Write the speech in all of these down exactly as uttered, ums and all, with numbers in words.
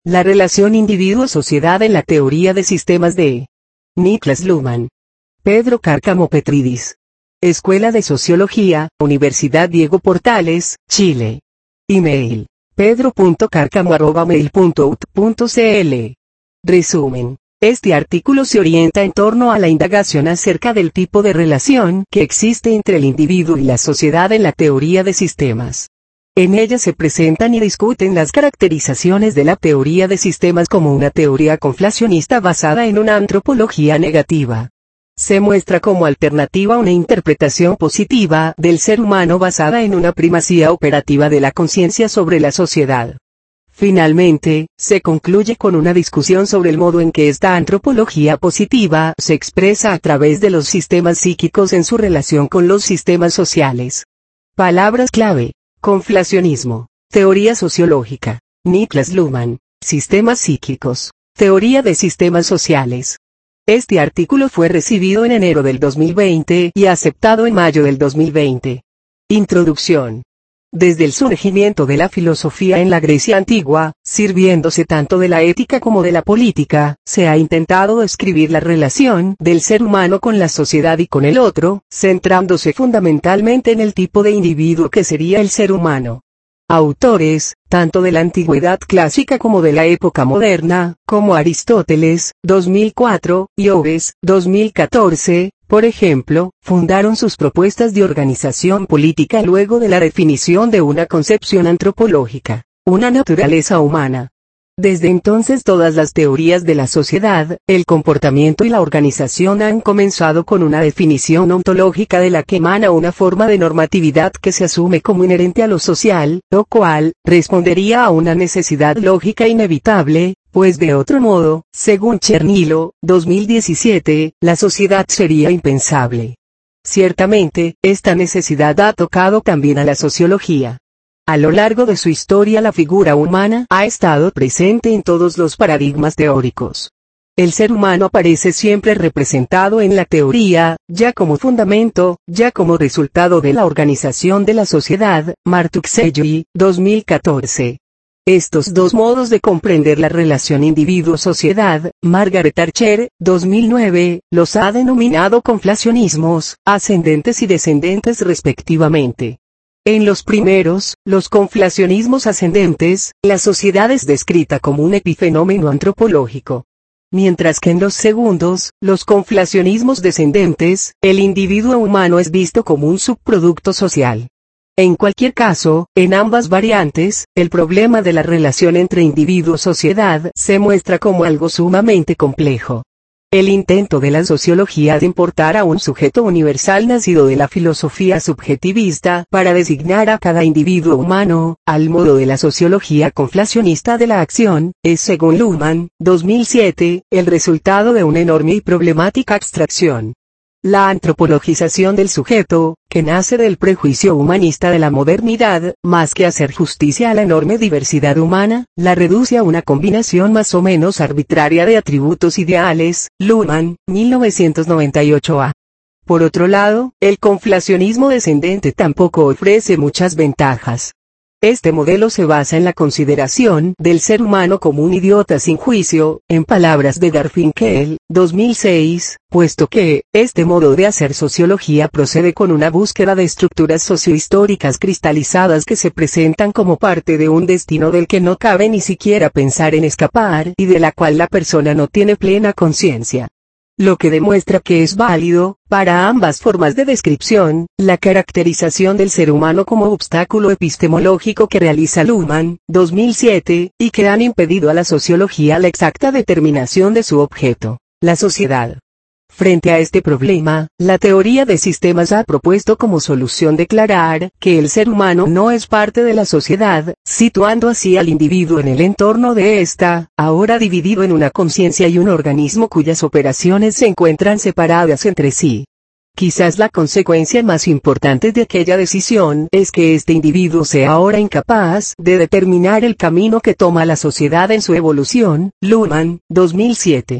La relación individuo-sociedad en la teoría de sistemas de Niklas Luhmann. Pedro Cárcamo Petridis. Escuela de Sociología, Universidad Diego Portales, Chile. Email: pedro punto cárcamo arroba mail punto u t punto c l. Resumen. Este artículo se orienta en torno a la indagación acerca del tipo de relación que existe entre el individuo y la sociedad en la teoría de sistemas. En ella se presentan y discuten las caracterizaciones de la teoría de sistemas como una teoría conflacionista basada en una antropología negativa. Se muestra como alternativa una interpretación positiva del ser humano basada en una primacía operativa de la conciencia sobre la sociedad. Finalmente, se concluye con una discusión sobre el modo en que esta antropología positiva se expresa a través de los sistemas psíquicos en su relación con los sistemas sociales. Palabras clave: conflacionismo, teoría sociológica, Niklas Luhmann, sistemas psíquicos, teoría de sistemas sociales. Este artículo fue recibido en enero del dos mil veinte y aceptado en mayo del dos mil veinte. Introducción. Desde el surgimiento de la filosofía en la Grecia antigua, sirviéndose tanto de la ética como de la política, se ha intentado describir la relación del ser humano con la sociedad y con el otro, centrándose fundamentalmente en el tipo de individuo que sería el ser humano. Autores, tanto de la antigüedad clásica como de la época moderna, como Aristóteles, dos mil cuatro, y Hobbes, dos mil catorce, por ejemplo, fundaron sus propuestas de organización política luego de la definición de una concepción antropológica, una naturaleza humana. Desde entonces todas las teorías de la sociedad, el comportamiento y la organización han comenzado con una definición ontológica de la que emana una forma de normatividad que se asume como inherente a lo social, lo cual respondería a una necesidad lógica inevitable, pues de otro modo, según Chernilo, dos mil diecisiete, la sociedad sería impensable. Ciertamente, esta necesidad ha tocado también a la sociología. A lo largo de su historia la figura humana ha estado presente en todos los paradigmas teóricos. El ser humano aparece siempre representado en la teoría, ya como fundamento, ya como resultado de la organización de la sociedad, Martuxelli, dos mil catorce. Estos dos modos de comprender la relación individuo-sociedad, Margaret Archer, dos mil nueve, los ha denominado conflacionismos, ascendentes y descendentes respectivamente. En los primeros, los conflacionismos ascendentes, la sociedad es descrita como un epifenómeno antropológico. Mientras que en los segundos, los conflacionismos descendentes, el individuo humano es visto como un subproducto social. En cualquier caso, en ambas variantes, el problema de la relación entre individuo-sociedad se muestra como algo sumamente complejo. El intento de la sociología de importar a un sujeto universal nacido de la filosofía subjetivista para designar a cada individuo humano, al modo de la sociología conflacionista de la acción, es según Luhmann, dos mil siete, el resultado de una enorme y problemática abstracción. La antropologización del sujeto, que nace del prejuicio humanista de la modernidad, más que hacer justicia a la enorme diversidad humana, la reduce a una combinación más o menos arbitraria de atributos ideales. Luhmann, mil novecientos noventa y ocho a. Por otro lado, el conflacionismo descendente tampoco ofrece muchas ventajas. Este modelo se basa en la consideración del ser humano como un idiota sin juicio, en palabras de Garfinkel, dos mil seis, puesto que, este modo de hacer sociología procede con una búsqueda de estructuras sociohistóricas cristalizadas que se presentan como parte de un destino del que no cabe ni siquiera pensar en escapar y de la cual la persona no tiene plena conciencia. Lo que demuestra que es válido, para ambas formas de descripción, la caracterización del ser humano como obstáculo epistemológico que realiza Luhmann, dos mil siete, y que han impedido a la sociología la exacta determinación de su objeto, la sociedad. Frente a este problema, la teoría de sistemas ha propuesto como solución declarar que el ser humano no es parte de la sociedad, situando así al individuo en el entorno de ésta, ahora dividido en una conciencia y un organismo cuyas operaciones se encuentran separadas entre sí. Quizás la consecuencia más importante de aquella decisión es que este individuo sea ahora incapaz de determinar el camino que toma la sociedad en su evolución. Luhmann, dos mil siete.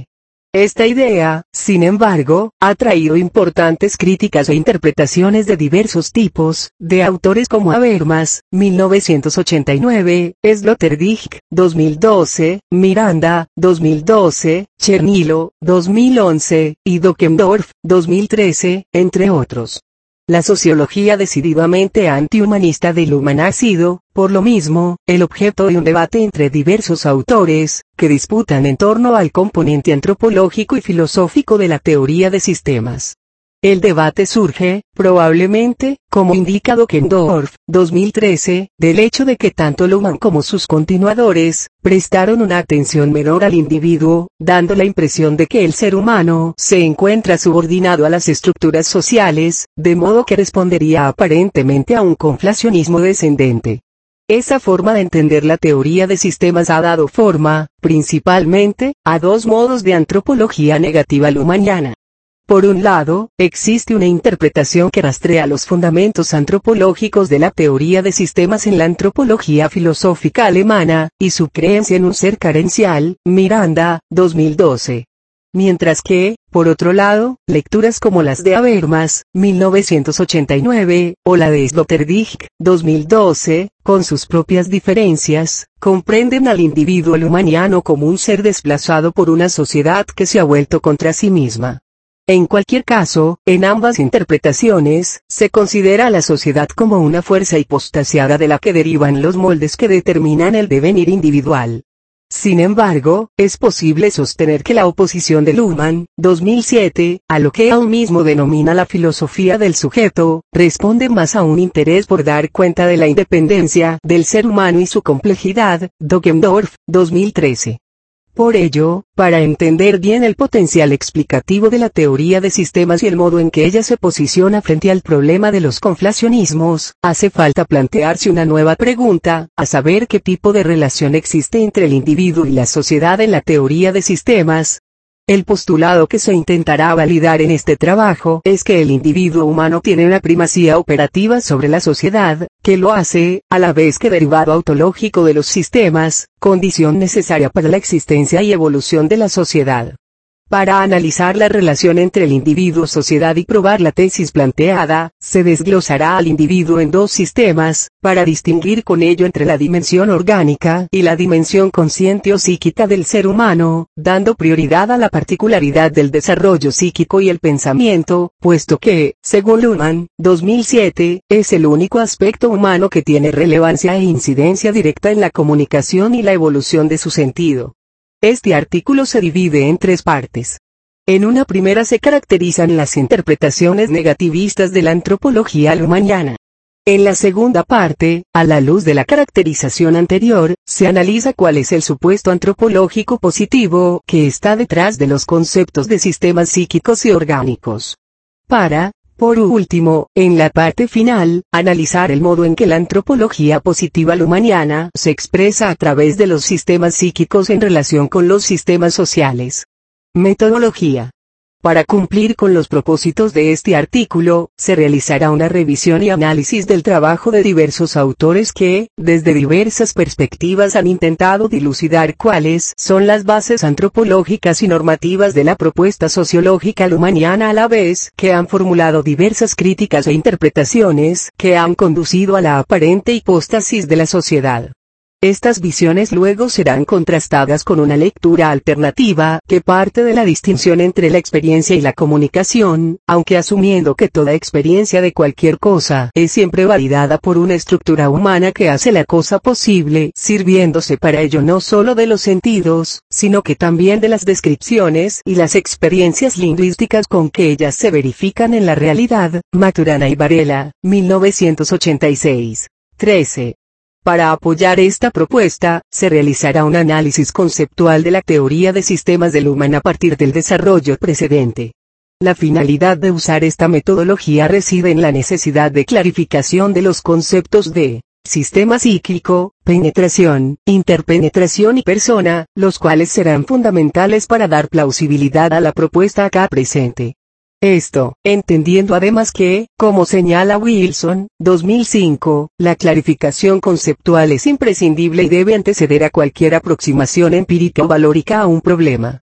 Esta idea, sin embargo, ha traído importantes críticas e interpretaciones de diversos tipos, de autores como Habermas, mil novecientos ochenta y nueve, Sloterdijk, dos mil doce, Miranda, dos mil doce, Chernilo, dos mil once, y Dockendorf, dos mil trece, entre otros. La sociología decididamente antihumanista de Luhmann ha sido, por lo mismo, el objeto de un debate entre diversos autores, que disputan en torno al componente antropológico y filosófico de la teoría de sistemas. El debate surge, probablemente, como indica Dockendorf, dos mil trece, del hecho de que tanto Luhmann como sus continuadores, prestaron una atención menor al individuo, dando la impresión de que el ser humano se encuentra subordinado a las estructuras sociales, de modo que respondería aparentemente a un conflacionismo descendente. Esa forma de entender la teoría de sistemas ha dado forma, principalmente, a dos modos de antropología negativa luhmanniana. Por un lado, existe una interpretación que rastrea los fundamentos antropológicos de la teoría de sistemas en la antropología filosófica alemana, y su creencia en un ser carencial, Miranda, dos mil doce. Mientras que, por otro lado, lecturas como las de Habermas, mil novecientos ochenta y nueve, o la de Sloterdijk, dos mil doce, con sus propias diferencias, comprenden al individuo luhmanniano como un ser desplazado por una sociedad que se ha vuelto contra sí misma. En cualquier caso, en ambas interpretaciones, se considera a la sociedad como una fuerza hipostasiada de la que derivan los moldes que determinan el devenir individual. Sin embargo, es posible sostener que la oposición de Luhmann, dos mil siete, a lo que él mismo denomina la filosofía del sujeto, responde más a un interés por dar cuenta de la independencia del ser humano y su complejidad, Dockendorf, dos mil trece. Por ello, para entender bien el potencial explicativo de la teoría de sistemas y el modo en que ella se posiciona frente al problema de los conflacionismos, hace falta plantearse una nueva pregunta, a saber qué tipo de relación existe entre el individuo y la sociedad en la teoría de sistemas. El postulado que se intentará validar en este trabajo es que el individuo humano tiene una primacía operativa sobre la sociedad, que lo hace, a la vez que derivado autológico de los sistemas, condición necesaria para la existencia y evolución de la sociedad. Para analizar la relación entre el individuo-sociedad y probar la tesis planteada, se desglosará al individuo en dos sistemas, para distinguir con ello entre la dimensión orgánica y la dimensión consciente o psíquica del ser humano, dando prioridad a la particularidad del desarrollo psíquico y el pensamiento, puesto que, según Luhmann, dos mil siete, es el único aspecto humano que tiene relevancia e incidencia directa en la comunicación y la evolución de su sentido. Este artículo se divide en tres partes. En una primera se caracterizan las interpretaciones negativistas de la antropología luhmanniana. En la segunda parte, a la luz de la caracterización anterior, se analiza cuál es el supuesto antropológico positivo que está detrás de los conceptos de sistemas psíquicos y orgánicos. Para, por último, en la parte final, analizar el modo en que la antropología positiva luhmanniana se expresa a través de los sistemas psíquicos en relación con los sistemas sociales. Metodología. Para cumplir con los propósitos de este artículo, se realizará una revisión y análisis del trabajo de diversos autores que, desde diversas perspectivas han intentado dilucidar cuáles son las bases antropológicas y normativas de la propuesta sociológica luhmanniana, a la vez que han formulado diversas críticas e interpretaciones que han conducido a la aparente hipóstasis de la sociedad. Estas visiones luego serán contrastadas con una lectura alternativa que parte de la distinción entre la experiencia y la comunicación, aunque asumiendo que toda experiencia de cualquier cosa es siempre validada por una estructura humana que hace la cosa posible, sirviéndose para ello no solo de los sentidos, sino que también de las descripciones y las experiencias lingüísticas con que ellas se verifican en la realidad. Maturana y Varela, mil novecientos ochenta y seis. trece. Para apoyar esta propuesta, se realizará un análisis conceptual de la teoría de sistemas de Luhmann a partir del desarrollo precedente. La finalidad de usar esta metodología reside en la necesidad de clarificación de los conceptos de sistema psíquico, penetración, interpenetración y persona, los cuales serán fundamentales para dar plausibilidad a la propuesta acá presente. Esto, entendiendo además que, como señala Wilson, dos mil cinco, la clarificación conceptual es imprescindible y debe anteceder a cualquier aproximación empírica o valórica a un problema.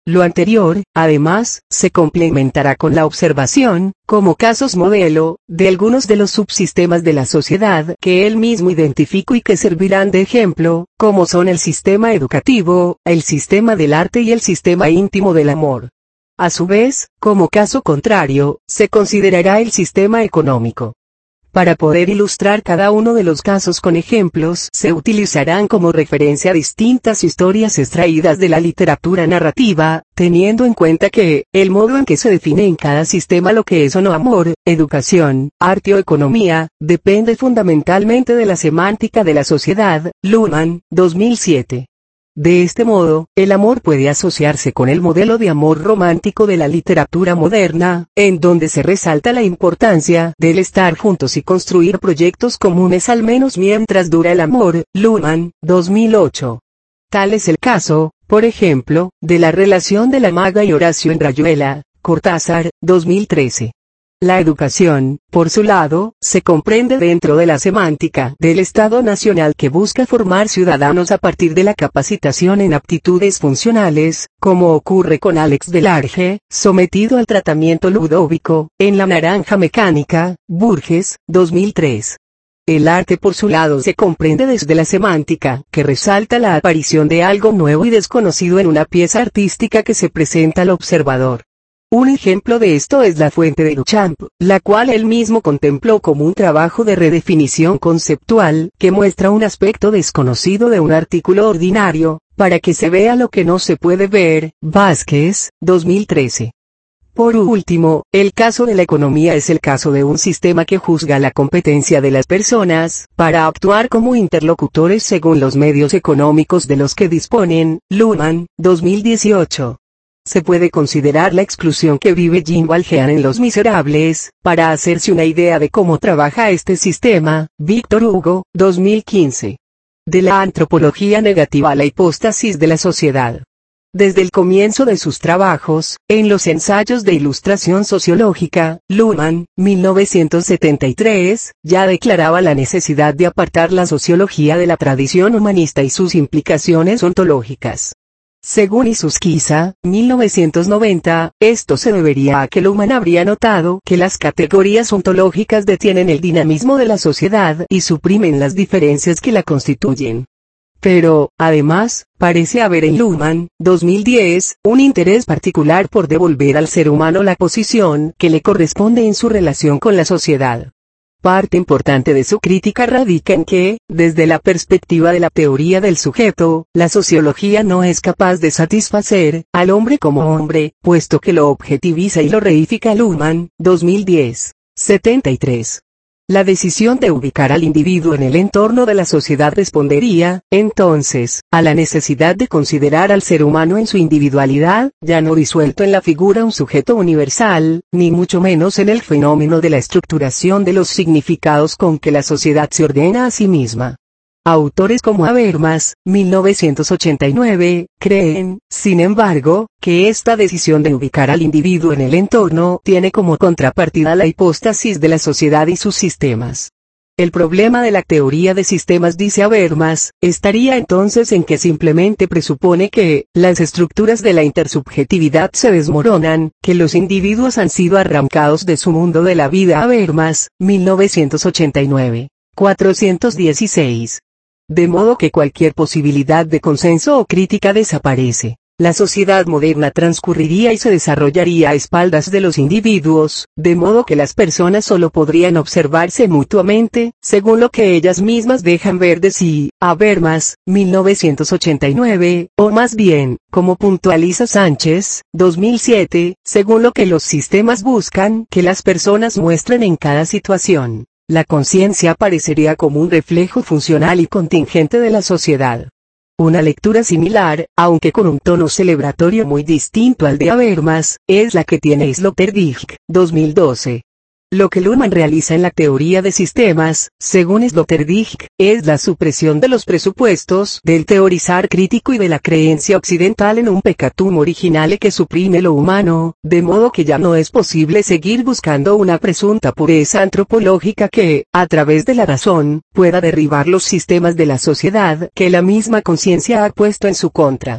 Lo anterior, además, se complementará con la observación, como casos modelo, de algunos de los subsistemas de la sociedad que él mismo identificó y que servirán de ejemplo, como son el sistema educativo, el sistema del arte y el sistema íntimo del amor. A su vez, como caso contrario, se considerará el sistema económico. Para poder ilustrar cada uno de los casos con ejemplos, se utilizarán como referencia distintas historias extraídas de la literatura narrativa, teniendo en cuenta que, el modo en que se define en cada sistema lo que es o no amor, educación, arte o economía, depende fundamentalmente de la semántica de la sociedad. Luhmann, dos mil siete. De este modo, el amor puede asociarse con el modelo de amor romántico de la literatura moderna, en donde se resalta la importancia del estar juntos y construir proyectos comunes al menos mientras dura el amor. Luhmann, dos mil ocho. Tal es el caso, por ejemplo, de la relación de la maga y Horacio en Rayuela, Cortázar, dos mil trece. La educación, por su lado, se comprende dentro de la semántica del Estado Nacional que busca formar ciudadanos a partir de la capacitación en aptitudes funcionales, como ocurre con Alex Delarge, sometido al tratamiento Ludóvico, en La Naranja Mecánica, Burges, dos mil tres. El arte por su lado se comprende desde la semántica, que resalta la aparición de algo nuevo y desconocido en una pieza artística que se presenta al observador. Un ejemplo de esto es La Fuente de Duchamp, la cual él mismo contempló como un trabajo de redefinición conceptual, que muestra un aspecto desconocido de un artículo ordinario, para que se vea lo que no se puede ver. Vázquez, dos mil trece. Por último, el caso de la economía es el caso de un sistema que juzga la competencia de las personas, para actuar como interlocutores según los medios económicos de los que disponen. Luhmann, dos mil dieciocho. Se puede considerar la exclusión que vive Jean Valjean en Los Miserables, para hacerse una idea de cómo trabaja este sistema. Víctor Hugo, dos mil quince. De la antropología negativa a la hipóstasis de la sociedad. Desde el comienzo de sus trabajos, en los ensayos de ilustración sociológica, Luhmann, mil novecientos setenta y tres, ya declaraba la necesidad de apartar la sociología de la tradición humanista y sus implicaciones ontológicas. Según Isusquiza, mil novecientos noventa, esto se debería a que Luhmann habría notado que las categorías ontológicas detienen el dinamismo de la sociedad y suprimen las diferencias que la constituyen. Pero, además, parece haber en Luhmann, dos mil diez, un interés particular por devolver al ser humano la posición que le corresponde en su relación con la sociedad. Parte importante de su crítica radica en que, desde la perspectiva de la teoría del sujeto, la sociología no es capaz de satisfacer al hombre como hombre, puesto que lo objetiviza y lo reifica. Luhmann, dos mil diez. setenta y tres. La decisión de ubicar al individuo en el entorno de la sociedad respondería, entonces, a la necesidad de considerar al ser humano en su individualidad, ya no disuelto en la figura un sujeto universal, ni mucho menos en el fenómeno de la estructuración de los significados con que la sociedad se ordena a sí misma. Autores como Habermas, mil novecientos ochenta y nueve, creen, sin embargo, que esta decisión de ubicar al individuo en el entorno tiene como contrapartida la hipóstasis de la sociedad y sus sistemas. El problema de la teoría de sistemas, dice Habermas, estaría entonces en que simplemente presupone que las estructuras de la intersubjetividad se desmoronan, que los individuos han sido arrancados de su mundo de la vida. Habermas, mil novecientos ochenta y nueve. cuatrocientos dieciséis. De modo que cualquier posibilidad de consenso o crítica desaparece. La sociedad moderna transcurriría y se desarrollaría a espaldas de los individuos, de modo que las personas solo podrían observarse mutuamente, según lo que ellas mismas dejan ver de sí. Habermas, mil novecientos ochenta y nueve, o más bien, como puntualiza Sánchez, dos mil siete, según lo que los sistemas buscan que las personas muestren en cada situación. La conciencia aparecería como un reflejo funcional y contingente de la sociedad. Una lectura similar, aunque con un tono celebratorio muy distinto al de Habermas, es la que tiene Sloterdijk, dos mil doce. Lo que Luhmann realiza en la teoría de sistemas, según Sloterdijk, es la supresión de los presupuestos del teorizar crítico y de la creencia occidental en un peccatum originale que suprime lo humano, de modo que ya no es posible seguir buscando una presunta pureza antropológica que, a través de la razón, pueda derribar los sistemas de la sociedad que la misma conciencia ha puesto en su contra.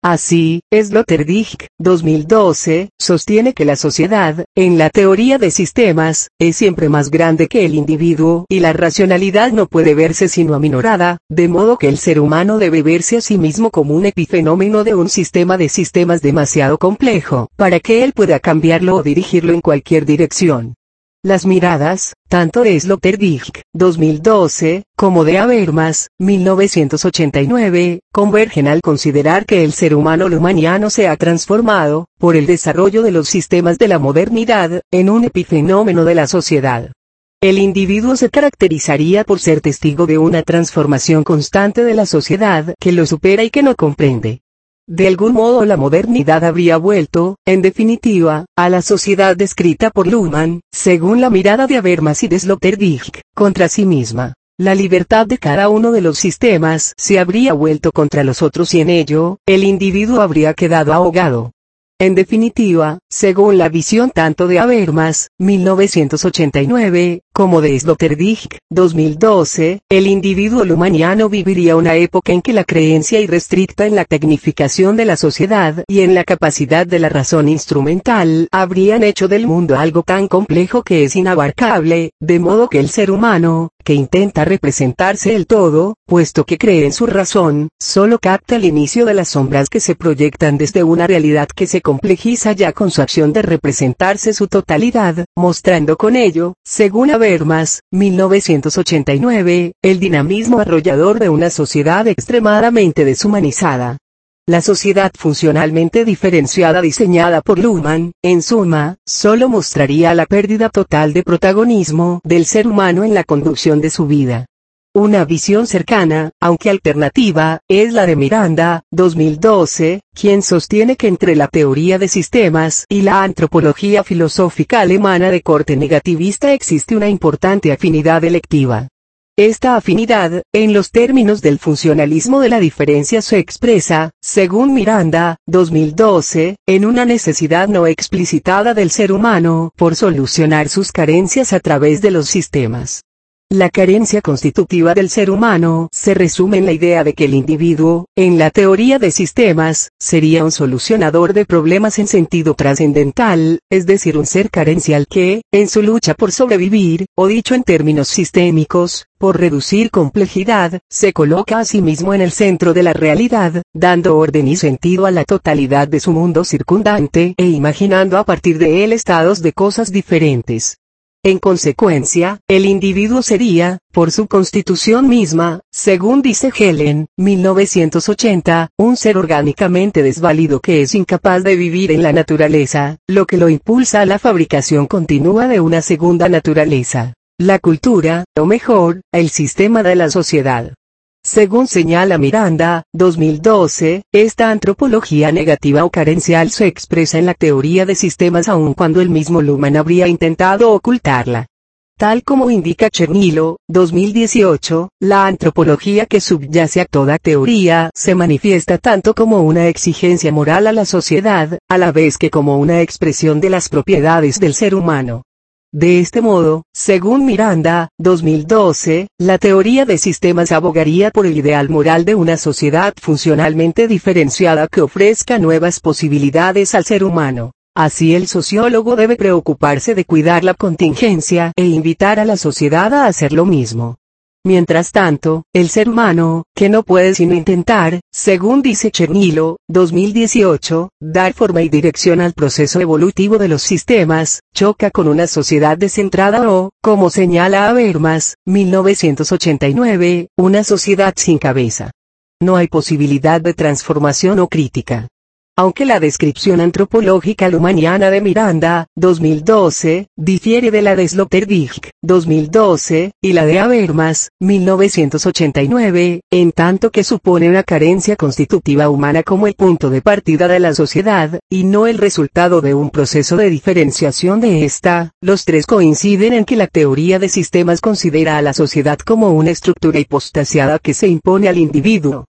Así, Sloterdijk, dos mil doce, sostiene que la sociedad, en la teoría de sistemas, es siempre más grande que el individuo y la racionalidad no puede verse sino aminorada, de modo que el ser humano debe verse a sí mismo como un epifenómeno de un sistema de sistemas demasiado complejo, para que él pueda cambiarlo o dirigirlo en cualquier dirección. Las miradas, tanto de Sloterdijk, dos mil doce, como de Habermas, mil novecientos ochenta y nueve, convergen al considerar que el ser humano lumaniano se ha transformado, por el desarrollo de los sistemas de la modernidad, en un epifenómeno de la sociedad. El individuo se caracterizaría por ser testigo de una transformación constante de la sociedad que lo supera y que no comprende. De algún modo la modernidad habría vuelto, en definitiva, a la sociedad descrita por Luhmann, según la mirada de Habermas y de Sloterdijk, contra sí misma. La libertad de cada uno de los sistemas se habría vuelto contra los otros y en ello, el individuo habría quedado ahogado. En definitiva, según la visión tanto de Habermas, mil novecientos ochenta y nueve, como de Sloterdijk, dos mil doce, el individuo lumaniano viviría una época en que la creencia irrestricta en la tecnificación de la sociedad y en la capacidad de la razón instrumental habrían hecho del mundo algo tan complejo que es inabarcable, de modo que el ser humano, que intenta representarse el todo, puesto que cree en su razón, solo capta el inicio de las sombras que se proyectan desde una realidad que se complejiza ya con su acción de representarse su totalidad, mostrando con ello, según Habermas, mil novecientos ochenta y nueve, el dinamismo arrollador de una sociedad extremadamente deshumanizada. La sociedad funcionalmente diferenciada diseñada por Luhmann, en suma, solo mostraría la pérdida total de protagonismo del ser humano en la conducción de su vida. Una visión cercana, aunque alternativa, es la de Miranda, dos mil doce, quien sostiene que entre la teoría de sistemas y la antropología filosófica alemana de corte negativista existe una importante afinidad electiva. Esta afinidad, en los términos del funcionalismo de la diferencia se expresa, según Miranda, dos mil doce, en una necesidad no explicitada del ser humano por solucionar sus carencias a través de los sistemas. La carencia constitutiva del ser humano se resume en la idea de que el individuo, en la teoría de sistemas, sería un solucionador de problemas en sentido trascendental, es decir un ser carencial que, en su lucha por sobrevivir, o dicho en términos sistémicos, por reducir complejidad, se coloca a sí mismo en el centro de la realidad, dando orden y sentido a la totalidad de su mundo circundante e imaginando a partir de él estados de cosas diferentes. En consecuencia, el individuo sería, por su constitución misma, según dice Helen, mil novecientos ochenta, un ser orgánicamente desvalido que es incapaz de vivir en la naturaleza, lo que lo impulsa a la fabricación continua de una segunda naturaleza, la cultura, o mejor, el sistema de la sociedad. Según señala Miranda, dos mil doce, esta antropología negativa o carencial se expresa en la teoría de sistemas aun cuando el mismo Luhmann habría intentado ocultarla. Tal como indica Chernilo, dos mil dieciocho, la antropología que subyace a toda teoría se manifiesta tanto como una exigencia moral a la sociedad, a la vez que como una expresión de las propiedades del ser humano. De este modo, según Miranda, dos mil doce, la teoría de sistemas abogaría por el ideal moral de una sociedad funcionalmente diferenciada que ofrezca nuevas posibilidades al ser humano. Así el sociólogo debe preocuparse de cuidar la contingencia e invitar a la sociedad a hacer lo mismo. Mientras tanto, el ser humano, que no puede sino intentar, según dice Chernilo, dos mil dieciocho, dar forma y dirección al proceso evolutivo de los sistemas, choca con una sociedad descentrada o, como señala Habermas, mil novecientos ochenta y nueve, una sociedad sin cabeza. No hay posibilidad de transformación o crítica. Aunque la descripción antropológica luhmanniana de Miranda, dos mil doce, difiere de la de Sloterdijk, dos mil doce, y la de Habermas, mil novecientos ochenta y nueve, en tanto que supone una carencia constitutiva humana como el punto de partida de la sociedad, y no el resultado de un proceso de diferenciación de esta, los tres coinciden en que la teoría de sistemas considera a la sociedad como una estructura hipostasiada que se impone al individuo.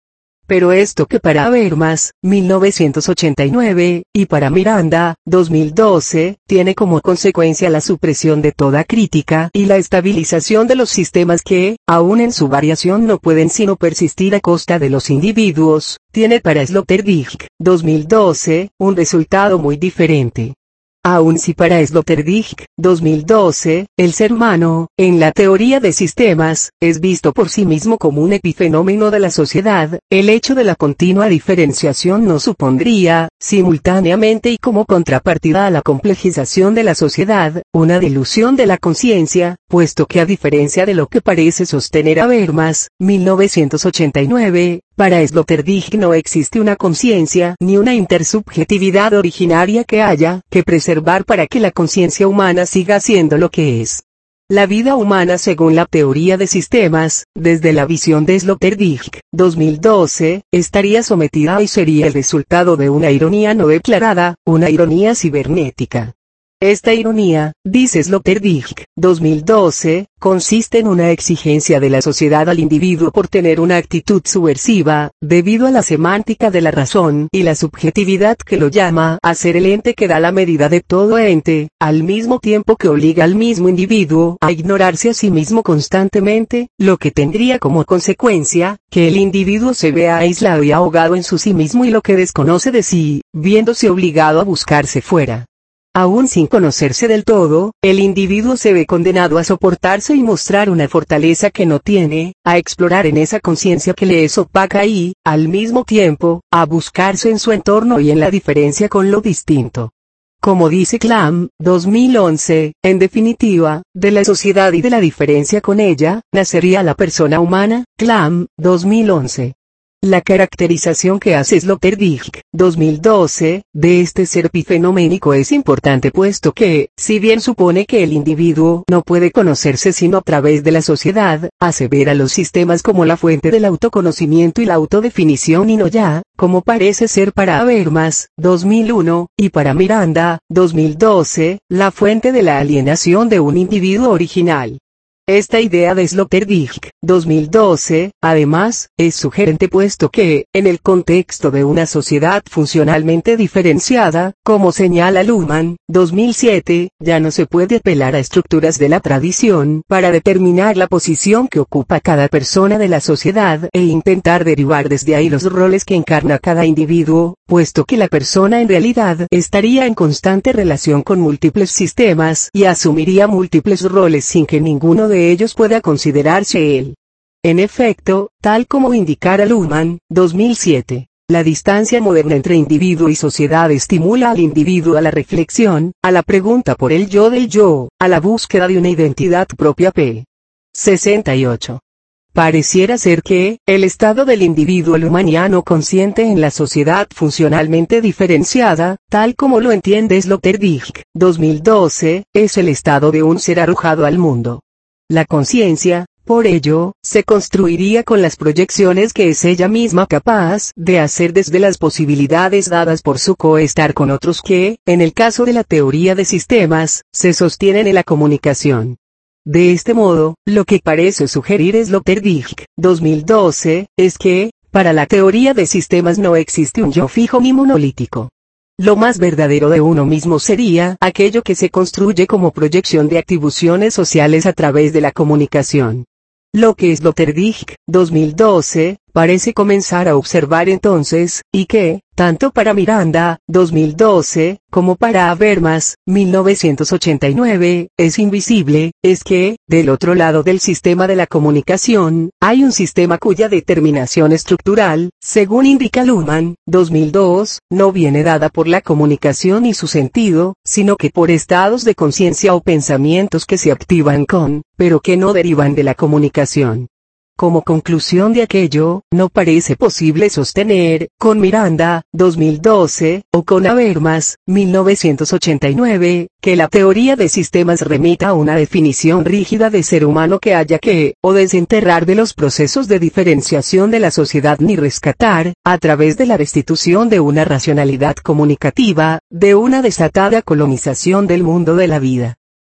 Pero esto que para Habermas, mil novecientos ochenta y nueve, y para Miranda, dos mil doce, tiene como consecuencia la supresión de toda crítica y la estabilización de los sistemas que, aun en su variación no pueden sino persistir a costa de los individuos, tiene para Sloterdijk, dos mil doce, un resultado muy diferente. Aun si para Sloterdijk, dos mil doce, el ser humano, en la teoría de sistemas, es visto por sí mismo como un epifenómeno de la sociedad, el hecho de la continua diferenciación no supondría, simultáneamente y como contrapartida a la complejización de la sociedad, una dilución de la conciencia, puesto que a diferencia de lo que parece sostener Habermas, mil novecientos ochenta y nueve, para Sloterdijk no existe una conciencia ni una intersubjetividad originaria que haya que preservar para que la conciencia humana siga siendo lo que es. La vida humana según la teoría de sistemas, desde la visión de Sloterdijk, dos mil doce, estaría sometida y sería el resultado de una ironía no declarada, una ironía cibernética. Esta ironía, dice Sloterdijk, dos mil doce, consiste en una exigencia de la sociedad al individuo por tener una actitud subversiva, debido a la semántica de la razón y la subjetividad que lo llama a ser el ente que da la medida de todo ente, al mismo tiempo que obliga al mismo individuo a ignorarse a sí mismo constantemente, lo que tendría como consecuencia, que el individuo se vea aislado y ahogado en su sí mismo y lo que desconoce de sí, viéndose obligado a buscarse fuera. Aún sin conocerse del todo, el individuo se ve condenado a soportarse y mostrar una fortaleza que no tiene, a explorar en esa conciencia que le es opaca y, al mismo tiempo, a buscarse en su entorno y en la diferencia con lo distinto. Como dice Clam, dos mil once, en definitiva, de la sociedad y de la diferencia con ella, nacería la persona humana, Clam, dos mil once. La caracterización que hace Sloterdijk, dos mil doce, de este ser epifenoménico es importante puesto que, si bien supone que el individuo no puede conocerse sino a través de la sociedad, asevera los sistemas como la fuente del autoconocimiento y la autodefinición y no ya, como parece ser para Habermas, dos mil uno, y para Miranda, dos mil doce, la fuente de la alienación de un individuo original. Esta idea de Sloterdijk, dos mil doce, además, es sugerente puesto que, en el contexto de una sociedad funcionalmente diferenciada, como señala Luhmann, dos mil siete, ya no se puede apelar a estructuras de la tradición para determinar la posición que ocupa cada persona de la sociedad e intentar derivar desde ahí los roles que encarna cada individuo, puesto que la persona en realidad estaría en constante relación con múltiples sistemas y asumiría múltiples roles sin que ninguno de ellos pueda considerarse él. En efecto, tal como indicara Luhmann, dos mil siete, la distancia moderna entre individuo y sociedad estimula al individuo a la reflexión, a la pregunta por el yo del yo, a la búsqueda de una identidad propia. P. sesenta y ocho. Pareciera ser que, el estado del individuo luhmanniano consciente en la sociedad funcionalmente diferenciada, tal como lo entiende Sloterdijk, dos mil doce, es el estado de un ser arrojado al mundo. La conciencia, por ello, se construiría con las proyecciones que es ella misma capaz de hacer desde las posibilidades dadas por su coestar con otros que, en el caso de la teoría de sistemas, se sostienen en la comunicación. De este modo, lo que parece sugerir Sloterdijk, dos mil doce, es que, para la teoría de sistemas no existe un yo fijo ni monolítico. Lo más verdadero de uno mismo sería aquello que se construye como proyección de atribuciones sociales a través de la comunicación. Lo que Sloterdijk, dos mil doce, parece comenzar a observar entonces, y que, tanto para Miranda, dos mil doce, como para Habermas, mil novecientos ochenta y nueve, es invisible, es que, del otro lado del sistema de la comunicación, hay un sistema cuya determinación estructural, según indica Luhmann, dos mil dos, no viene dada por la comunicación y su sentido, sino que por estados de conciencia o pensamientos que se activan con, pero que no derivan de la comunicación. Como conclusión de aquello, no parece posible sostener, con Miranda, dos mil doce, o con Habermas, mil novecientos ochenta y nueve, que la teoría de sistemas remita a una definición rígida de ser humano que haya que, o desenterrar de los procesos de diferenciación de la sociedad ni rescatar, a través de la restitución de una racionalidad comunicativa, de una desatada colonización del mundo de la vida.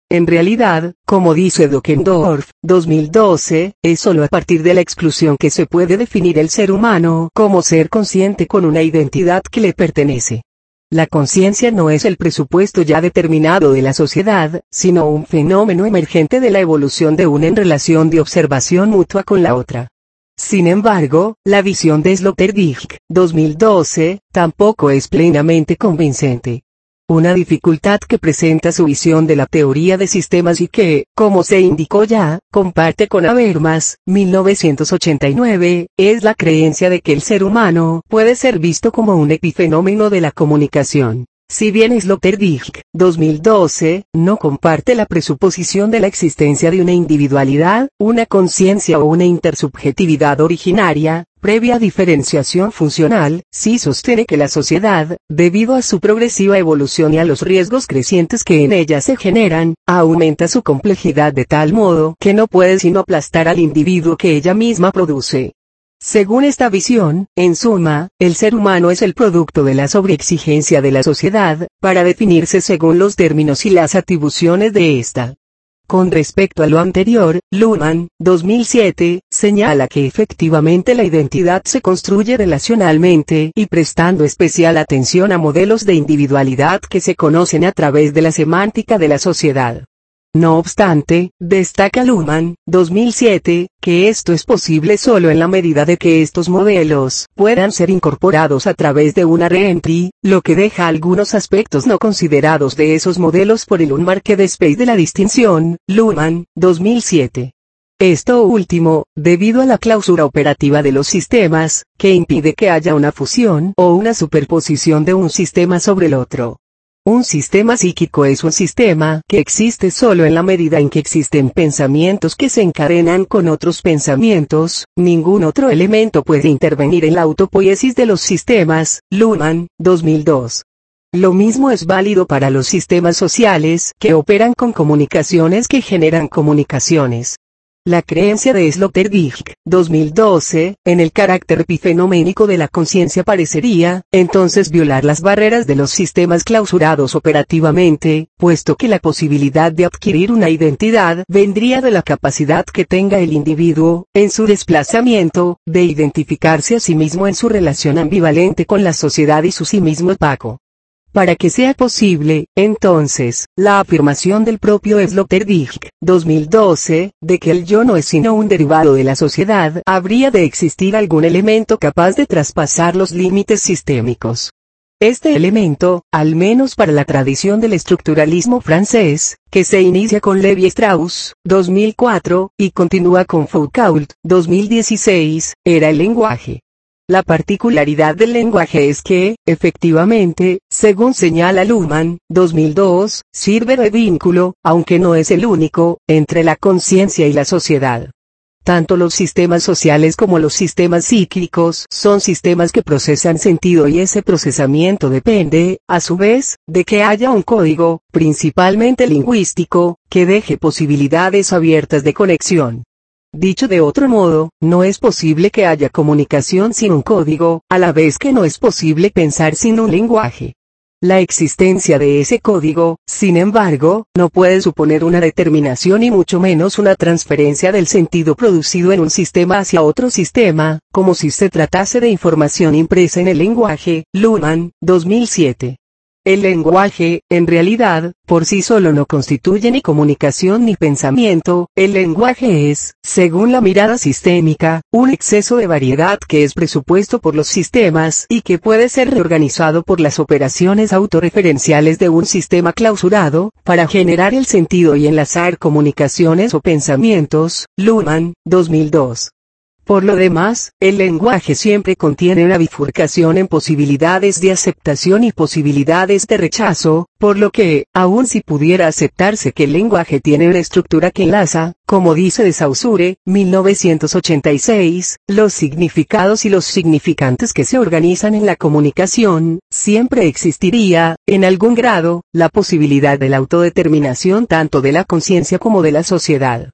En realidad, como dice Dockendorf, dos mil doce, es solo a partir de la exclusión que se puede definir el ser humano como ser consciente con una identidad que le pertenece. La conciencia no es el presupuesto ya determinado de la sociedad, sino un fenómeno emergente de la evolución de una en relación de observación mutua con la otra. Sin embargo, la visión de Sloterdijk, dos mil doce, tampoco es plenamente convincente. Una dificultad que presenta su visión de la teoría de sistemas y que, como se indicó ya, comparte con Habermas, mil novecientos ochenta y nueve, es la creencia de que el ser humano puede ser visto como un epifenómeno de la comunicación. Si bien Sloterdijk, dos mil doce, no comparte la presuposición de la existencia de una individualidad, una conciencia o una intersubjetividad originaria, previa diferenciación funcional, sí sostiene que la sociedad, debido a su progresiva evolución y a los riesgos crecientes que en ella se generan, aumenta su complejidad de tal modo que no puede sino aplastar al individuo que ella misma produce. Según esta visión, en suma, el ser humano es el producto de la sobreexigencia de la sociedad, para definirse según los términos y las atribuciones de ésta. Con respecto a lo anterior, Luhmann, dos mil siete, señala que efectivamente la identidad se construye relacionalmente y prestando especial atención a modelos de individualidad que se conocen a través de la semántica de la sociedad. No obstante, destaca Luhmann, dos mil siete, que esto es posible solo en la medida de que estos modelos puedan ser incorporados a través de una reentry, lo que deja algunos aspectos no considerados de esos modelos por el unmarked space de la distinción, Luhmann, dos mil siete. Esto último, debido a la clausura operativa de los sistemas, que impide que haya una fusión o una superposición de un sistema sobre el otro. Un sistema psíquico es un sistema que existe solo en la medida en que existen pensamientos que se encadenan con otros pensamientos, ningún otro elemento puede intervenir en la autopoiesis de los sistemas, Luhmann, dos mil dos. Lo mismo es válido para los sistemas sociales que operan con comunicaciones que generan comunicaciones. La creencia de Sloterdijk, dos mil doce, en el carácter epifenoménico de la conciencia parecería, entonces violar las barreras de los sistemas clausurados operativamente, puesto que la posibilidad de adquirir una identidad vendría de la capacidad que tenga el individuo, en su desplazamiento, de identificarse a sí mismo en su relación ambivalente con la sociedad y su sí mismo opaco. Para que sea posible, entonces, la afirmación del propio Sloterdijk, dos mil doce, de que el yo no es sino un derivado de la sociedad, habría de existir algún elemento capaz de traspasar los límites sistémicos. Este elemento, al menos para la tradición del estructuralismo francés, que se inicia con Lévi-Strauss, dos mil cuatro, y continúa con Foucault, dos mil dieciséis, era el lenguaje. La particularidad del lenguaje es que, efectivamente, según señala Luhmann, dos mil dos, sirve de vínculo, aunque no es el único, entre la conciencia y la sociedad. Tanto los sistemas sociales como los sistemas psíquicos son sistemas que procesan sentido y ese procesamiento depende, a su vez, de que haya un código, principalmente lingüístico, que deje posibilidades abiertas de conexión. Dicho de otro modo, no es posible que haya comunicación sin un código, a la vez que no es posible pensar sin un lenguaje. La existencia de ese código, sin embargo, no puede suponer una determinación y mucho menos una transferencia del sentido producido en un sistema hacia otro sistema, como si se tratase de información impresa en el lenguaje, Luhmann, dos mil siete. El lenguaje, en realidad, por sí solo no constituye ni comunicación ni pensamiento, el lenguaje es, según la mirada sistémica, un exceso de variedad que es presupuesto por los sistemas y que puede ser reorganizado por las operaciones autorreferenciales de un sistema clausurado, para generar el sentido y enlazar comunicaciones o pensamientos, Luhmann, dos mil dos. Por lo demás, el lenguaje siempre contiene una bifurcación en posibilidades de aceptación y posibilidades de rechazo, por lo que, aun si pudiera aceptarse que el lenguaje tiene una estructura que enlaza, como dice de Saussure, mil novecientos ochenta y seis, los significados y los significantes que se organizan en la comunicación, siempre existiría, en algún grado, la posibilidad de la autodeterminación tanto de la conciencia como de la sociedad.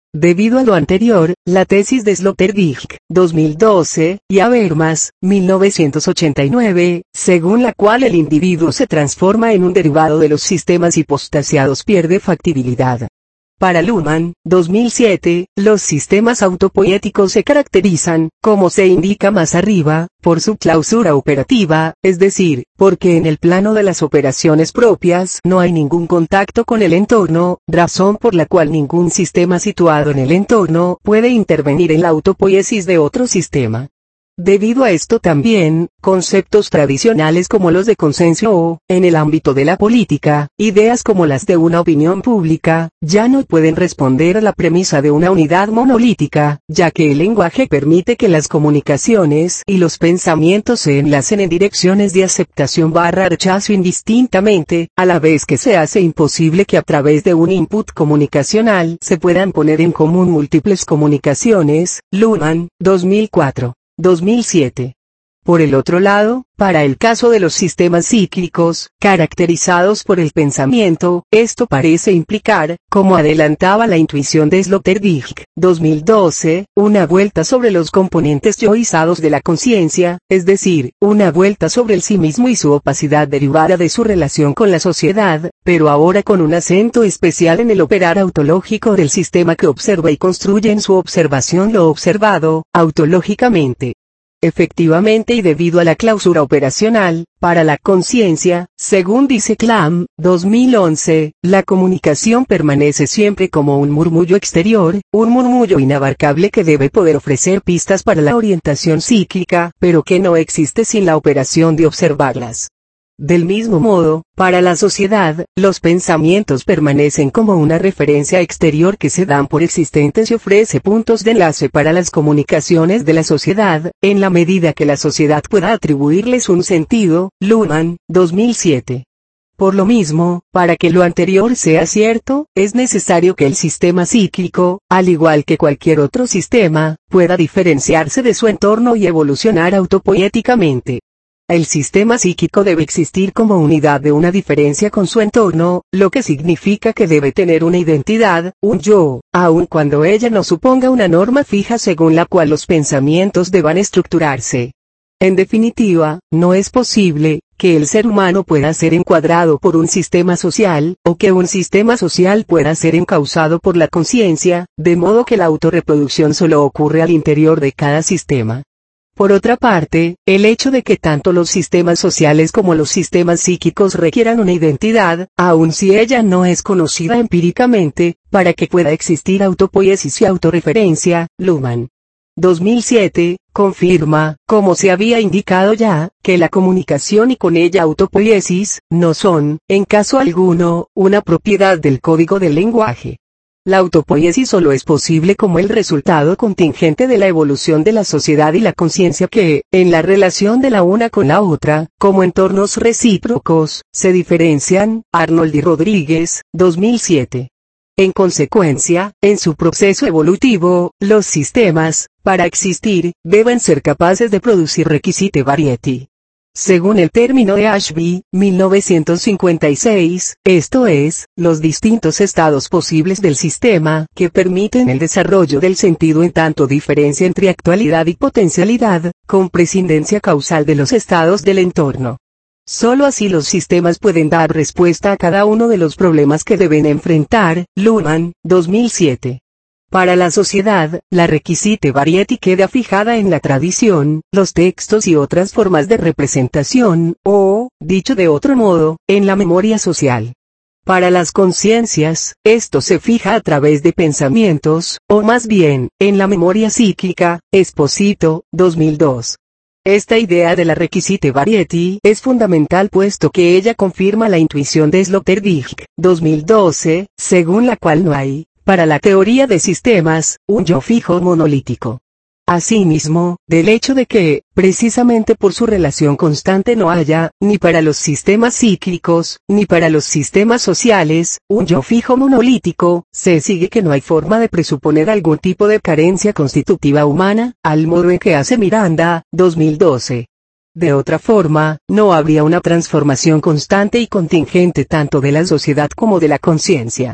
Debido a lo anterior, la tesis de Sloterdijk, dos mil doce, y Habermas, mil novecientos ochenta y nueve, según la cual el individuo se transforma en un derivado de los sistemas hipostasiados pierde factibilidad. Para Luhmann, dos mil siete, los sistemas autopoéticos se caracterizan, como se indica más arriba, por su clausura operativa, es decir, porque en el plano de las operaciones propias no hay ningún contacto con el entorno, razón por la cual ningún sistema situado en el entorno puede intervenir en la autopoiesis de otro sistema. Debido a esto también, conceptos tradicionales como los de consenso o, en el ámbito de la política, ideas como las de una opinión pública, ya no pueden responder a la premisa de una unidad monolítica, ya que el lenguaje permite que las comunicaciones y los pensamientos se enlacen en direcciones de aceptación barra rechazo indistintamente, a la vez que se hace imposible que a través de un input comunicacional se puedan poner en común múltiples comunicaciones. Luhmann, dos mil cuatro. dos mil siete. Por el otro lado, para el caso de los sistemas cíclicos, caracterizados por el pensamiento, esto parece implicar, como adelantaba la intuición de Sloterdijk, dos mil doce, una vuelta sobre los componentes yoizados de la conciencia, es decir, una vuelta sobre el sí mismo y su opacidad derivada de su relación con la sociedad, pero ahora con un acento especial en el operar autológico del sistema que observa y construye en su observación lo observado, autológicamente. Efectivamente y debido a la clausura operacional, para la conciencia, según dice Clam, dos mil once, la comunicación permanece siempre como un murmullo exterior, un murmullo inabarcable que debe poder ofrecer pistas para la orientación cíclica, pero que no existe sin la operación de observarlas. Del mismo modo, para la sociedad, los pensamientos permanecen como una referencia exterior que se dan por existentes y ofrece puntos de enlace para las comunicaciones de la sociedad, en la medida que la sociedad pueda atribuirles un sentido. Luhmann, dos mil siete. Por lo mismo, para que lo anterior sea cierto, es necesario que el sistema cíclico, al igual que cualquier otro sistema, pueda diferenciarse de su entorno y evolucionar autopoéticamente. El sistema psíquico debe existir como unidad de una diferencia con su entorno, lo que significa que debe tener una identidad, un yo, aun cuando ella no suponga una norma fija según la cual los pensamientos deban estructurarse. En definitiva, no es posible que el ser humano pueda ser encuadrado por un sistema social, o que un sistema social pueda ser encauzado por la conciencia, de modo que la autorreproducción solo ocurre al interior de cada sistema. Por otra parte, el hecho de que tanto los sistemas sociales como los sistemas psíquicos requieran una identidad, aun si ella no es conocida empíricamente, para que pueda existir autopoiesis y autorreferencia. Luhmann, dos mil siete, confirma, como se había indicado ya, que la comunicación y con ella autopoiesis, no son, en caso alguno, una propiedad del código del lenguaje. La autopoiesis solo es posible como el resultado contingente de la evolución de la sociedad y la conciencia que, en la relación de la una con la otra, como entornos recíprocos, se diferencian. Arnold y Rodríguez, dos mil siete. En consecuencia, en su proceso evolutivo, los sistemas, para existir, deben ser capaces de producir requisite variety. Según el término de Ashby, mil novecientos cincuenta y seis, esto es, los distintos estados posibles del sistema, que permiten el desarrollo del sentido en tanto diferencia entre actualidad y potencialidad, con prescindencia causal de los estados del entorno. Solo así los sistemas pueden dar respuesta a cada uno de los problemas que deben enfrentar. Luhmann, dos mil siete. Para la sociedad, la requisite variety queda fijada en la tradición, los textos y otras formas de representación, o, dicho de otro modo, en la memoria social. Para las conciencias, esto se fija a través de pensamientos, o más bien, en la memoria psíquica. Esposito, dos mil dos. Esta idea de la requisite variety es fundamental puesto que ella confirma la intuición de Sloterdijk, dos mil doce, según la cual no hay, para la teoría de sistemas, un yo fijo monolítico. Asimismo, del hecho de que, precisamente por su relación constante no haya, ni para los sistemas cíclicos, ni para los sistemas sociales, un yo fijo monolítico, se sigue que no hay forma de presuponer algún tipo de carencia constitutiva humana, al modo en que hace Miranda, dos mil doce. De otra forma, no habría una transformación constante y contingente tanto de la sociedad como de la conciencia.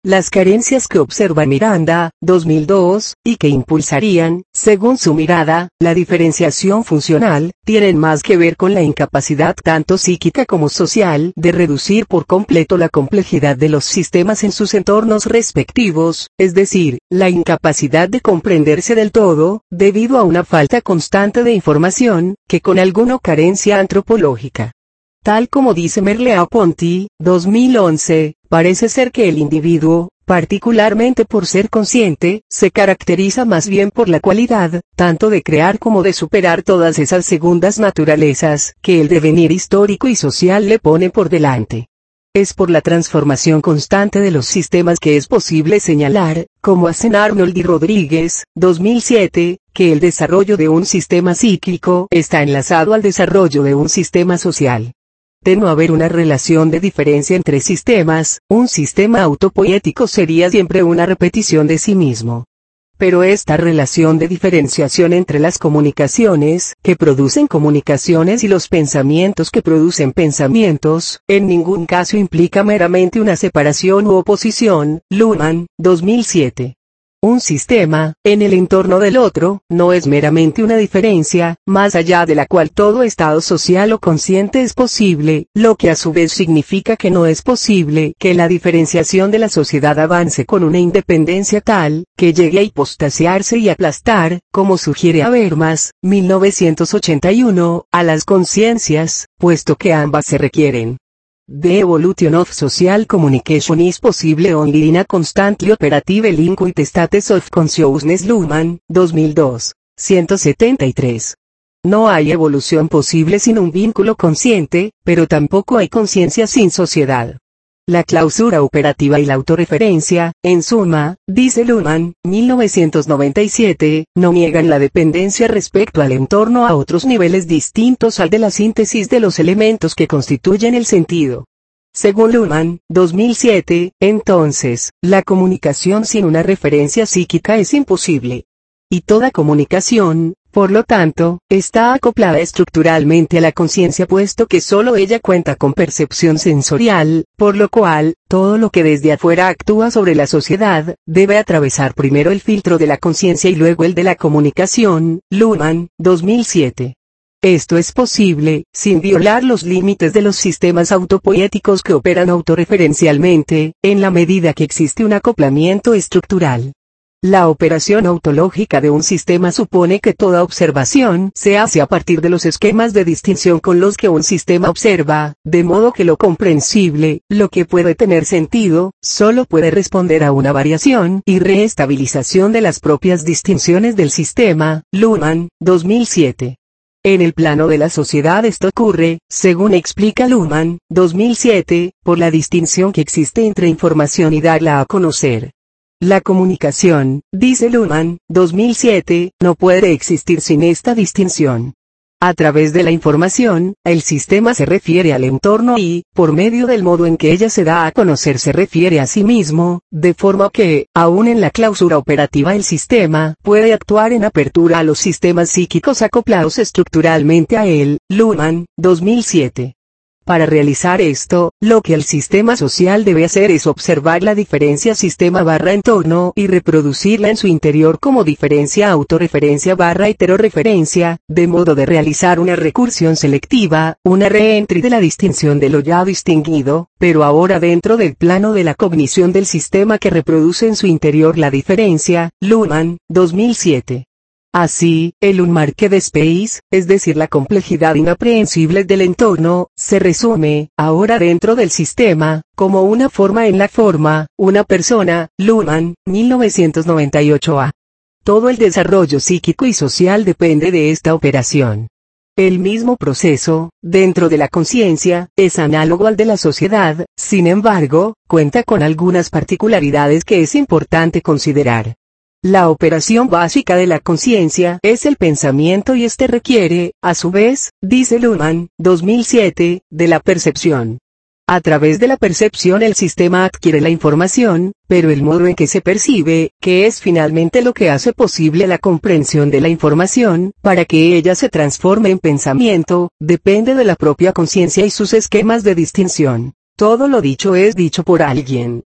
Las carencias que observa Miranda, dos mil dos, y que impulsarían, según su mirada, la diferenciación funcional, tienen más que ver con la incapacidad tanto psíquica como social de reducir por completo la complejidad de los sistemas en sus entornos respectivos, es decir, la incapacidad de comprenderse del todo, debido a una falta constante de información, que con alguna carencia antropológica. Tal como dice Merleau-Ponty, dos mil once, parece ser que el individuo, particularmente por ser consciente, se caracteriza más bien por la cualidad, tanto de crear como de superar todas esas segundas naturalezas, que el devenir histórico y social le pone por delante. Es por la transformación constante de los sistemas que es posible señalar, como hacen Arnold y Rodríguez, dos mil siete, que el desarrollo de un sistema psíquico está enlazado al desarrollo de un sistema social. De no haber una relación de diferencia entre sistemas, un sistema autopoético sería siempre una repetición de sí mismo. Pero esta relación de diferenciación entre las comunicaciones, que producen comunicaciones y los pensamientos que producen pensamientos, en ningún caso implica meramente una separación u oposición. Luhmann, dos mil siete. Un sistema, en el entorno del otro, no es meramente una diferencia, más allá de la cual todo estado social o consciente es posible, lo que a su vez significa que no es posible que la diferenciación de la sociedad avance con una independencia tal, que llegue a hipostasiarse y aplastar, como sugiere Habermas, mil novecientos ochenta y uno, a las conciencias, puesto que ambas se requieren. The evolution of social communication is possible only in a constantly operative liquid states of consciousness. Luhmann, dos mil dos, ciento setenta y tres. No hay evolución posible sin un vínculo consciente, pero tampoco hay conciencia sin sociedad. La clausura operativa y la autorreferencia, en suma, dice Luhmann, mil novecientos noventa y siete, no niegan la dependencia respecto al entorno a otros niveles distintos al de la síntesis de los elementos que constituyen el sentido. Según Luhmann, dos mil siete, entonces, la comunicación sin una referencia psíquica es imposible. Y toda comunicación, por lo tanto, está acoplada estructuralmente a la conciencia puesto que solo ella cuenta con percepción sensorial, por lo cual, todo lo que desde afuera actúa sobre la sociedad, debe atravesar primero el filtro de la conciencia y luego el de la comunicación. Luhmann, dos mil siete. Esto es posible, sin violar los límites de los sistemas autopoéticos que operan autorreferencialmente, en la medida que existe un acoplamiento estructural. La operación autológica de un sistema supone que toda observación se hace a partir de los esquemas de distinción con los que un sistema observa, de modo que lo comprensible, lo que puede tener sentido, solo puede responder a una variación y reestabilización de las propias distinciones del sistema. Luhmann, dos mil siete. En el plano de la sociedad esto ocurre, según explica Luhmann, dos mil siete, por la distinción que existe entre información y darla a conocer. La comunicación, dice Luhmann, dos mil siete, no puede existir sin esta distinción. A través de la información, el sistema se refiere al entorno y, por medio del modo en que ella se da a conocer se refiere a sí mismo, de forma que, aún en la clausura operativa el sistema puede actuar en apertura a los sistemas psíquicos acoplados estructuralmente a él. Luhmann, dos mil siete. Para realizar esto, lo que el sistema social debe hacer es observar la diferencia sistema barra entorno y reproducirla en su interior como diferencia autorreferencia barra heterorreferencia, de modo de realizar una recursión selectiva, una reentry de la distinción de lo ya distinguido, pero ahora dentro del plano de la cognición del sistema que reproduce en su interior la diferencia. Luhmann, dos mil siete. Así, el unmarked space, es decir la complejidad inaprehensible del entorno, se resume, ahora dentro del sistema, como una forma en la forma, una persona. Luhmann, mil novecientos noventa y ocho a. Todo el desarrollo psíquico y social depende de esta operación. El mismo proceso, dentro de la conciencia, es análogo al de la sociedad, sin embargo, cuenta con algunas particularidades que es importante considerar. La operación básica de la conciencia es el pensamiento y este requiere, a su vez, dice Luhmann, dos mil siete, de la percepción. A través de la percepción el sistema adquiere la información, pero el modo en que se percibe, que es finalmente lo que hace posible la comprensión de la información, para que ella se transforme en pensamiento, depende de la propia conciencia y sus esquemas de distinción. Todo lo dicho es dicho por alguien.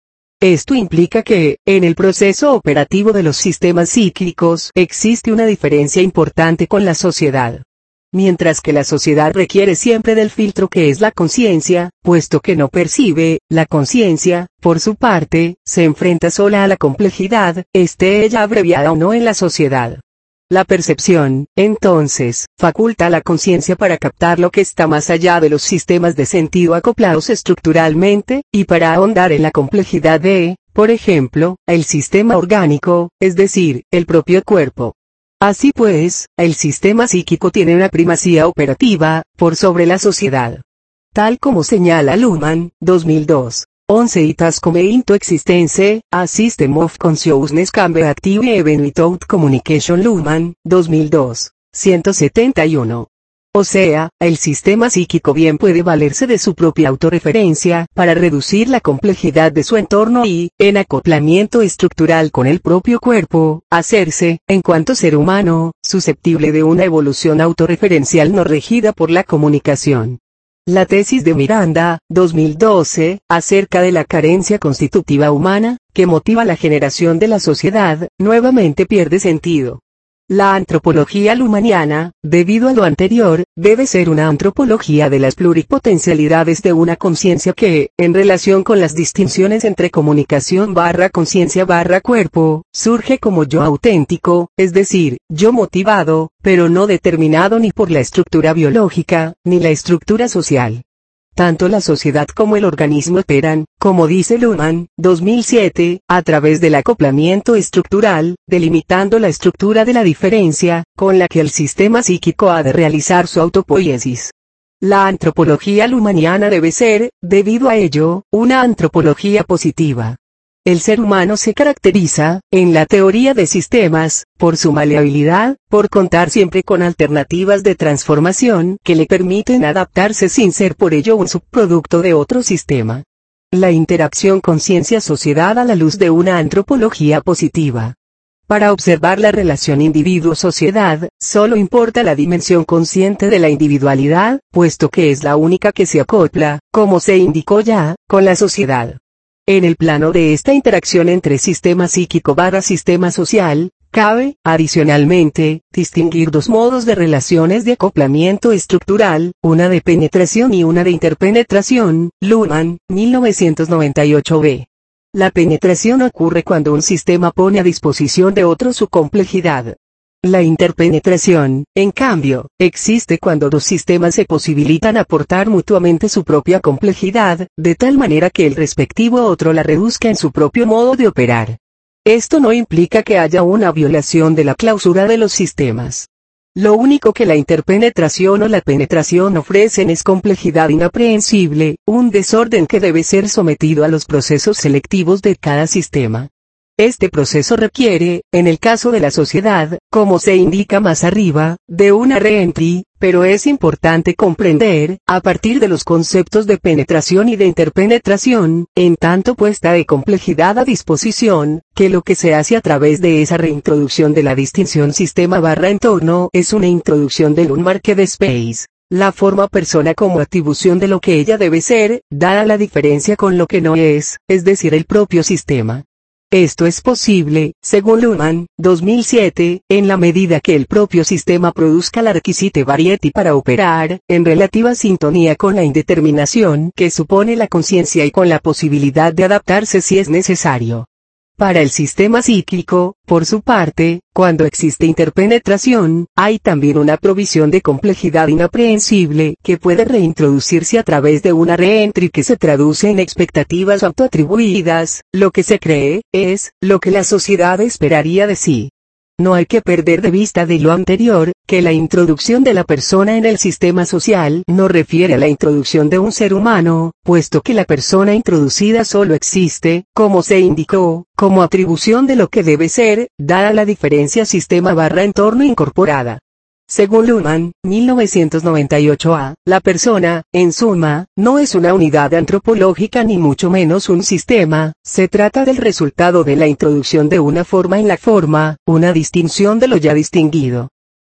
Esto implica que, en el proceso operativo de los sistemas psíquicos, existe una diferencia importante con la sociedad. Mientras que la sociedad requiere siempre del filtro que es la conciencia, puesto que no percibe, la conciencia, por su parte, se enfrenta sola a la complejidad, esté ella abreviada o no en la sociedad. La percepción, entonces, faculta a la conciencia para captar lo que está más allá de los sistemas de sentido acoplados estructuralmente, y para ahondar en la complejidad de, por ejemplo, el sistema orgánico, es decir, el propio cuerpo. Así pues, el sistema psíquico tiene una primacía operativa, por sobre la sociedad. Tal como señala Luhmann, dos mil dos. once It has come into existence, a system of consciousness can be active even without communication. Luhmann, dos mil dos, ciento setenta y uno. O sea, el sistema psíquico bien puede valerse de su propia autorreferencia, para reducir la complejidad de su entorno y, en acoplamiento estructural con el propio cuerpo, hacerse, en cuanto ser humano, susceptible de una evolución autorreferencial no regida por la comunicación. La tesis de Miranda, dos mil doce, acerca de la carencia constitutiva humana, que motiva la generación de la sociedad, nuevamente pierde sentido. La antropología luhmanniana, debido a lo anterior, debe ser una antropología de las pluripotencialidades de una conciencia que, en relación con las distinciones entre comunicación barra conciencia barra cuerpo, surge como yo auténtico, es decir, yo motivado, pero no determinado ni por la estructura biológica, ni la estructura social. Tanto la sociedad como el organismo operan, como dice Luhmann, dos mil siete, a través del acoplamiento estructural, delimitando la estructura de la diferencia, con la que el sistema psíquico ha de realizar su autopoiesis. La antropología luhmanniana debe ser, debido a ello, una antropología positiva. El ser humano se caracteriza, en la teoría de sistemas, por su maleabilidad, por contar siempre con alternativas de transformación que le permiten adaptarse sin ser por ello un subproducto de otro sistema. La interacción conciencia-sociedad a la luz de una antropología positiva. Para observar la relación individuo-sociedad, solo importa la dimensión consciente de la individualidad, puesto que es la única que se acopla, como se indicó ya, con la sociedad. En el plano de esta interacción entre sistema psíquico barra sistema social, cabe, adicionalmente, distinguir dos modos de relaciones de acoplamiento estructural, una de penetración y una de interpenetración. Luhmann, mil novecientos noventa y ocho b. La penetración ocurre cuando un sistema pone a disposición de otro su complejidad. La interpenetración, en cambio, existe cuando dos sistemas se posibilitan aportar mutuamente su propia complejidad, de tal manera que el respectivo otro la reduzca en su propio modo de operar. Esto no implica que haya una violación de la clausura de los sistemas. Lo único que la interpenetración o la penetración ofrecen es complejidad inaprehensible, un desorden que debe ser sometido a los procesos selectivos de cada sistema. Este proceso requiere, en el caso de la sociedad, como se indica más arriba, de una reentry, pero es importante comprender, a partir de los conceptos de penetración y de interpenetración, en tanto puesta de complejidad a disposición, que lo que se hace a través de esa reintroducción de la distinción sistema barra entorno es una introducción del unmarked space. La forma persona como atribución de lo que ella debe ser, dada la diferencia con lo que no es, es decir el propio sistema. Esto es posible, según Luhmann, dos mil siete, en la medida que el propio sistema produzca la requisite variety para operar, en relativa sintonía con la indeterminación que supone la conciencia y con la posibilidad de adaptarse si es necesario. Para el sistema psíquico, por su parte, cuando existe interpenetración, hay también una provisión de complejidad inaprehensible que puede reintroducirse a través de una reentry que se traduce en expectativas autoatribuidas, lo que se cree, es, lo que la sociedad esperaría de sí. No hay que perder de vista de lo anterior, que la introducción de la persona en el sistema social no refiere a la introducción de un ser humano, puesto que la persona introducida solo existe, como se indicó, como atribución de lo que debe ser, dada la diferencia sistema barra entorno incorporada. Según Luhmann, mil novecientos noventa y ocho a, la persona, en suma, no es una unidad antropológica ni mucho menos un sistema, se trata del resultado de la introducción de una forma en la forma, una distinción de lo ya distinguido.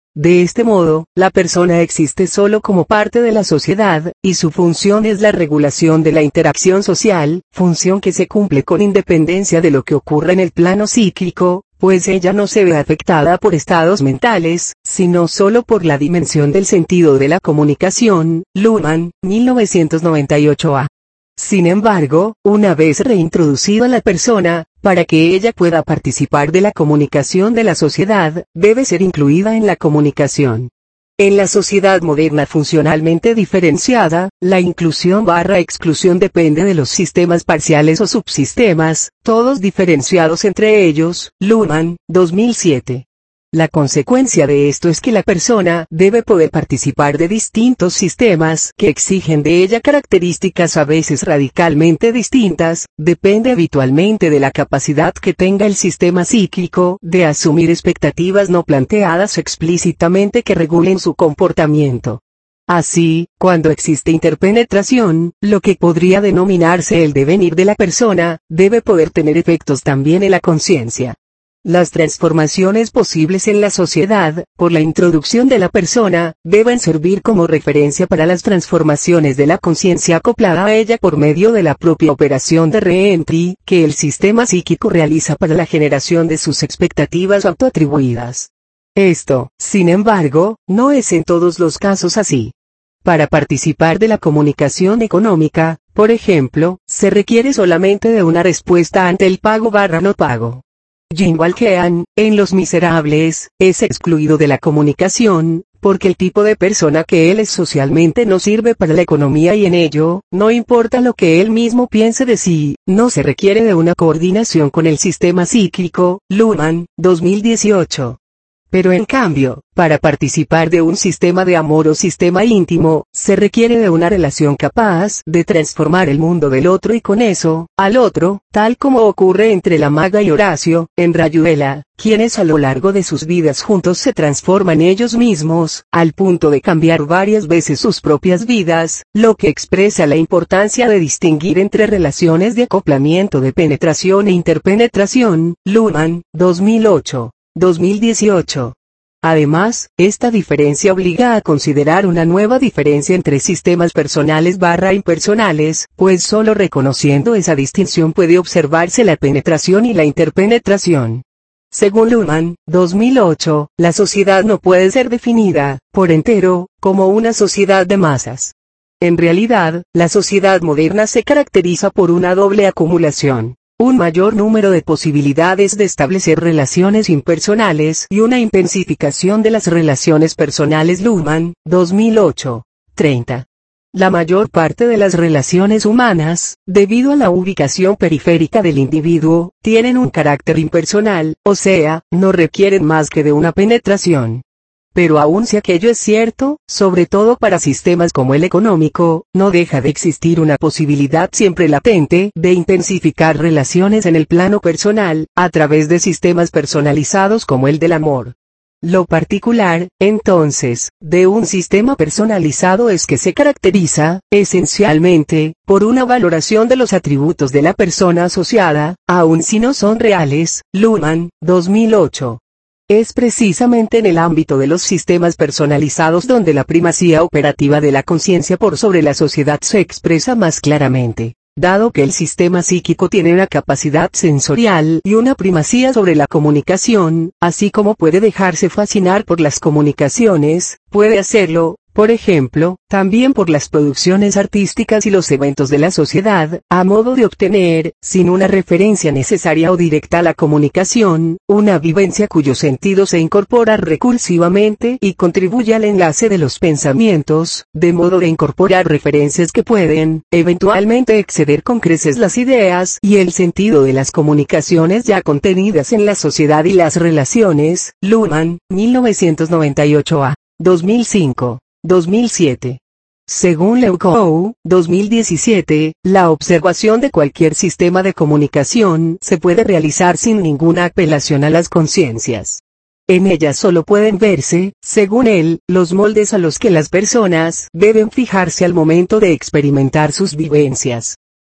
De este modo, la persona existe solo como parte de la sociedad, y su función es la regulación de la interacción social, función que se cumple con independencia de lo que ocurra en el plano psíquico, pues ella no se ve afectada por estados mentales, sino solo por la dimensión del sentido de la comunicación. Luhmann, mil novecientos noventa y ocho a. Sin embargo, una vez reintroducida la persona, para que ella pueda participar de la comunicación de la sociedad, debe ser incluida en la comunicación. En la sociedad moderna funcionalmente diferenciada, la inclusión barra exclusión depende de los sistemas parciales o subsistemas, todos diferenciados entre ellos. Luhmann, dos mil siete. La consecuencia de esto es que la persona debe poder participar de distintos sistemas que exigen de ella características a veces radicalmente distintas, depende habitualmente de la capacidad que tenga el sistema psíquico de asumir expectativas no planteadas explícitamente que regulen su comportamiento. Así, cuando existe interpenetración, lo que podría denominarse el devenir de la persona, debe poder tener efectos también en la conciencia. Las transformaciones posibles en la sociedad, por la introducción de la persona, deben servir como referencia para las transformaciones de la conciencia acoplada a ella por medio de la propia operación de reentry, que el sistema psíquico realiza para la generación de sus expectativas autoatribuidas. Esto, sin embargo, no es en todos los casos así. Para participar de la comunicación económica, por ejemplo, se requiere solamente de una respuesta ante el pago barra no pago. Jim Walkean, en Los Miserables, es excluido de la comunicación, porque el tipo de persona que él es socialmente no sirve para la economía y en ello, no importa lo que él mismo piense de sí, no se requiere de una coordinación con el sistema psíquico. Luhmann, dos mil dieciocho. Pero en cambio, para participar de un sistema de amor o sistema íntimo, se requiere de una relación capaz de transformar el mundo del otro y con eso, al otro, tal como ocurre entre la maga y Horacio, en Rayuela, quienes a lo largo de sus vidas juntos se transforman ellos mismos, al punto de cambiar varias veces sus propias vidas, lo que expresa la importancia de distinguir entre relaciones de acoplamiento de penetración e interpenetración. Luhmann, dos mil ocho. dos mil dieciocho. Además, esta diferencia obliga a considerar una nueva diferencia entre sistemas personales barra impersonales, pues solo reconociendo esa distinción puede observarse la penetración y la interpenetración. Según Luhmann, dos mil ocho, la sociedad no puede ser definida, por entero, como una sociedad de masas. En realidad, la sociedad moderna se caracteriza por una doble acumulación. Un mayor número de posibilidades de establecer relaciones impersonales y una intensificación de las relaciones personales. Luhmann, dos mil ocho. treinta. La mayor parte de las relaciones humanas, debido a la ubicación periférica del individuo, tienen un carácter impersonal, o sea, no requieren más que de una penetración. Pero aun si aquello es cierto, sobre todo para sistemas como el económico, no deja de existir una posibilidad siempre latente de intensificar relaciones en el plano personal, a través de sistemas personalizados como el del amor. Lo particular, entonces, de un sistema personalizado es que se caracteriza, esencialmente, por una valoración de los atributos de la persona asociada, aun si no son reales. Luhmann, dos mil ocho. Es precisamente en el ámbito de los sistemas personalizados donde la primacía operativa de la conciencia por sobre la sociedad se expresa más claramente. Dado que el sistema psíquico tiene una capacidad sensorial y una primacía sobre la comunicación, así como puede dejarse fascinar por las comunicaciones, puede hacerlo, por ejemplo, también por las producciones artísticas y los eventos de la sociedad, a modo de obtener, sin una referencia necesaria o directa a la comunicación, una vivencia cuyo sentido se incorpora recursivamente y contribuye al enlace de los pensamientos, de modo de incorporar referencias que pueden, eventualmente exceder con creces las ideas y el sentido de las comunicaciones ya contenidas en la sociedad y las relaciones. Luhmann, mil novecientos noventa y ocho a. dos mil cinco. dos mil siete. Según Leucow, dos mil diecisiete, la observación de cualquier sistema de comunicación se puede realizar sin ninguna apelación a las conciencias. En ellas solo pueden verse, según él, los moldes a los que las personas deben fijarse al momento de experimentar sus vivencias.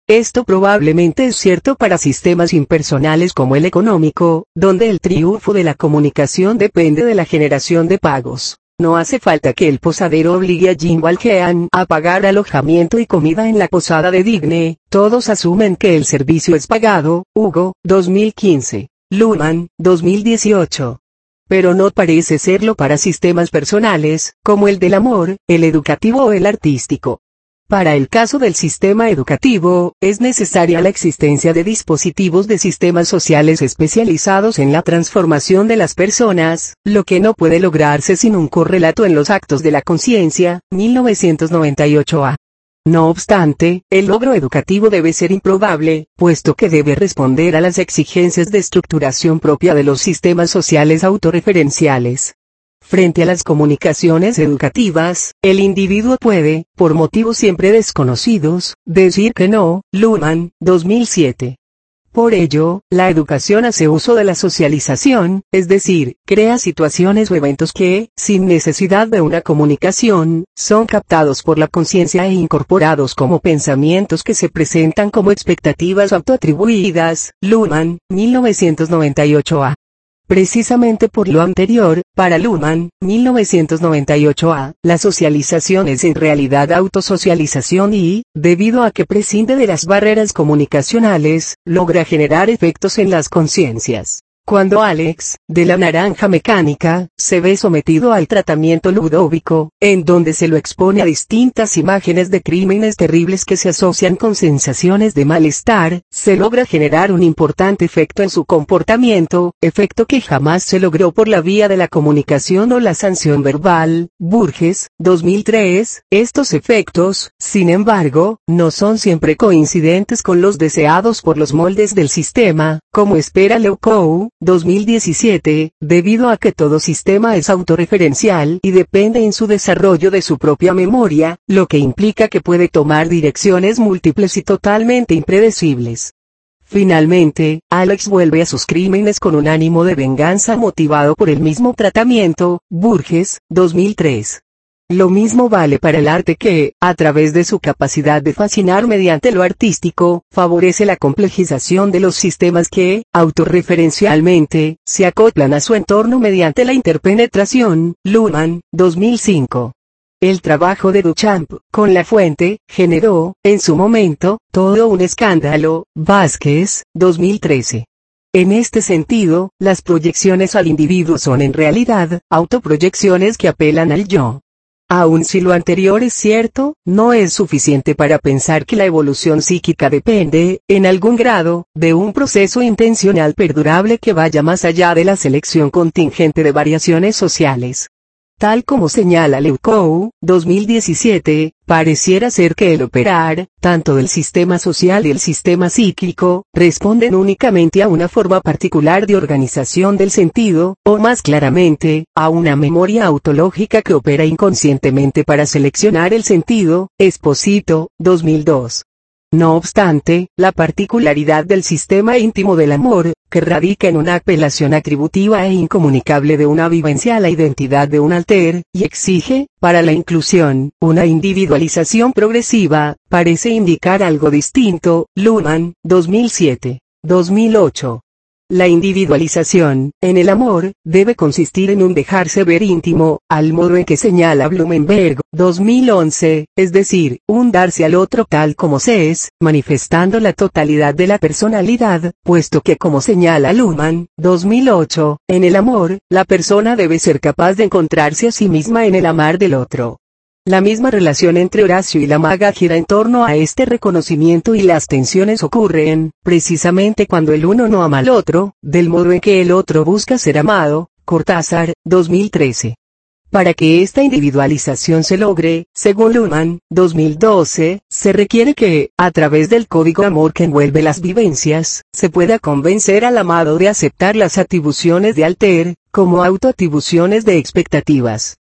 Esto probablemente es cierto para sistemas impersonales como el económico, donde el triunfo de la comunicación depende de la generación de pagos. No hace falta que el posadero obligue a Jim Valjean a pagar alojamiento y comida en la posada de Digne, todos asumen que el servicio es pagado. Hugo, dos mil quince. Luhmann, dos mil dieciocho. Pero no parece serlo para sistemas personales, como el del amor, el educativo o el artístico. Para el caso del sistema educativo, es necesaria la existencia de dispositivos de sistemas sociales especializados en la transformación de las personas, lo que no puede lograrse sin un correlato en los actos de la conciencia. mil novecientos noventa y ocho a. No obstante, el logro educativo debe ser improbable, puesto que debe responder a las exigencias de estructuración propia de los sistemas sociales autorreferenciales. Frente a las comunicaciones educativas, el individuo puede, por motivos siempre desconocidos, decir que no. Luhmann, dos mil siete. Por ello, la educación hace uso de la socialización, es decir, crea situaciones o eventos que, sin necesidad de una comunicación, son captados por la conciencia e incorporados como pensamientos que se presentan como expectativas autoatribuidas. Luhmann, mil novecientos noventa y ocho a. Precisamente por lo anterior, para Luhmann, mil novecientos noventa y ocho a, la socialización es en realidad autosocialización y, debido a que prescinde de las barreras comunicacionales, logra generar efectos en las conciencias. Cuando Alex, de la naranja mecánica, se ve sometido al tratamiento ludóvico, en donde se lo expone a distintas imágenes de crímenes terribles que se asocian con sensaciones de malestar, se logra generar un importante efecto en su comportamiento, efecto que jamás se logró por la vía de la comunicación o la sanción verbal. Burgess, dos mil tres. Estos efectos, sin embargo, no son siempre coincidentes con los deseados por los moldes del sistema, como espera Leucow, dos mil diecisiete, debido a que todo sistema es autorreferencial y depende en su desarrollo de su propia memoria, lo que implica que puede tomar direcciones múltiples y totalmente impredecibles. Finalmente, Alex vuelve a sus crímenes con un ánimo de venganza motivado por el mismo tratamiento. Burgess, dos mil tres. Lo mismo vale para el arte que, a través de su capacidad de fascinar mediante lo artístico, favorece la complejización de los sistemas que, autorreferencialmente, se acoplan a su entorno mediante la interpenetración. Luhmann, dos mil cinco. El trabajo de Duchamp, con la fuente, generó, en su momento, todo un escándalo. Vázquez, dos mil trece. En este sentido, las proyecciones al individuo son en realidad, autoproyecciones que apelan al yo. Aun si lo anterior es cierto, no es suficiente para pensar que la evolución psíquica depende, en algún grado, de un proceso intencional perdurable que vaya más allá de la selección contingente de variaciones sociales. Tal como señala Leucow, dos mil diecisiete, pareciera ser que el operar, tanto del sistema social y el sistema psíquico, responden únicamente a una forma particular de organización del sentido, o más claramente, a una memoria autológica que opera inconscientemente para seleccionar el sentido. Esposito, dos mil dos. No obstante, la particularidad del sistema íntimo del amor, que radica en una apelación atributiva e incomunicable de una vivencia a la identidad de un alter, y exige, para la inclusión, una individualización progresiva, parece indicar algo distinto. Luhmann, dos mil siete. dos mil ocho. La individualización, en el amor, debe consistir en un dejarse ver íntimo, al modo en que señala Blumenberg, dos mil once, es decir, un darse al otro tal como se es, manifestando la totalidad de la personalidad, puesto que como señala Luhmann, dos mil ocho, en el amor, la persona debe ser capaz de encontrarse a sí misma en el amar del otro. La misma relación entre Horacio y la maga gira en torno a este reconocimiento y las tensiones ocurren, precisamente cuando el uno no ama al otro, del modo en que el otro busca ser amado. Cortázar, dos mil trece. Para que esta individualización se logre, según Luhmann, dos mil doce, se requiere que, a través del código amor que envuelve las vivencias, se pueda convencer al amado de aceptar las atribuciones de alter, como autoatribuciones de expectativas.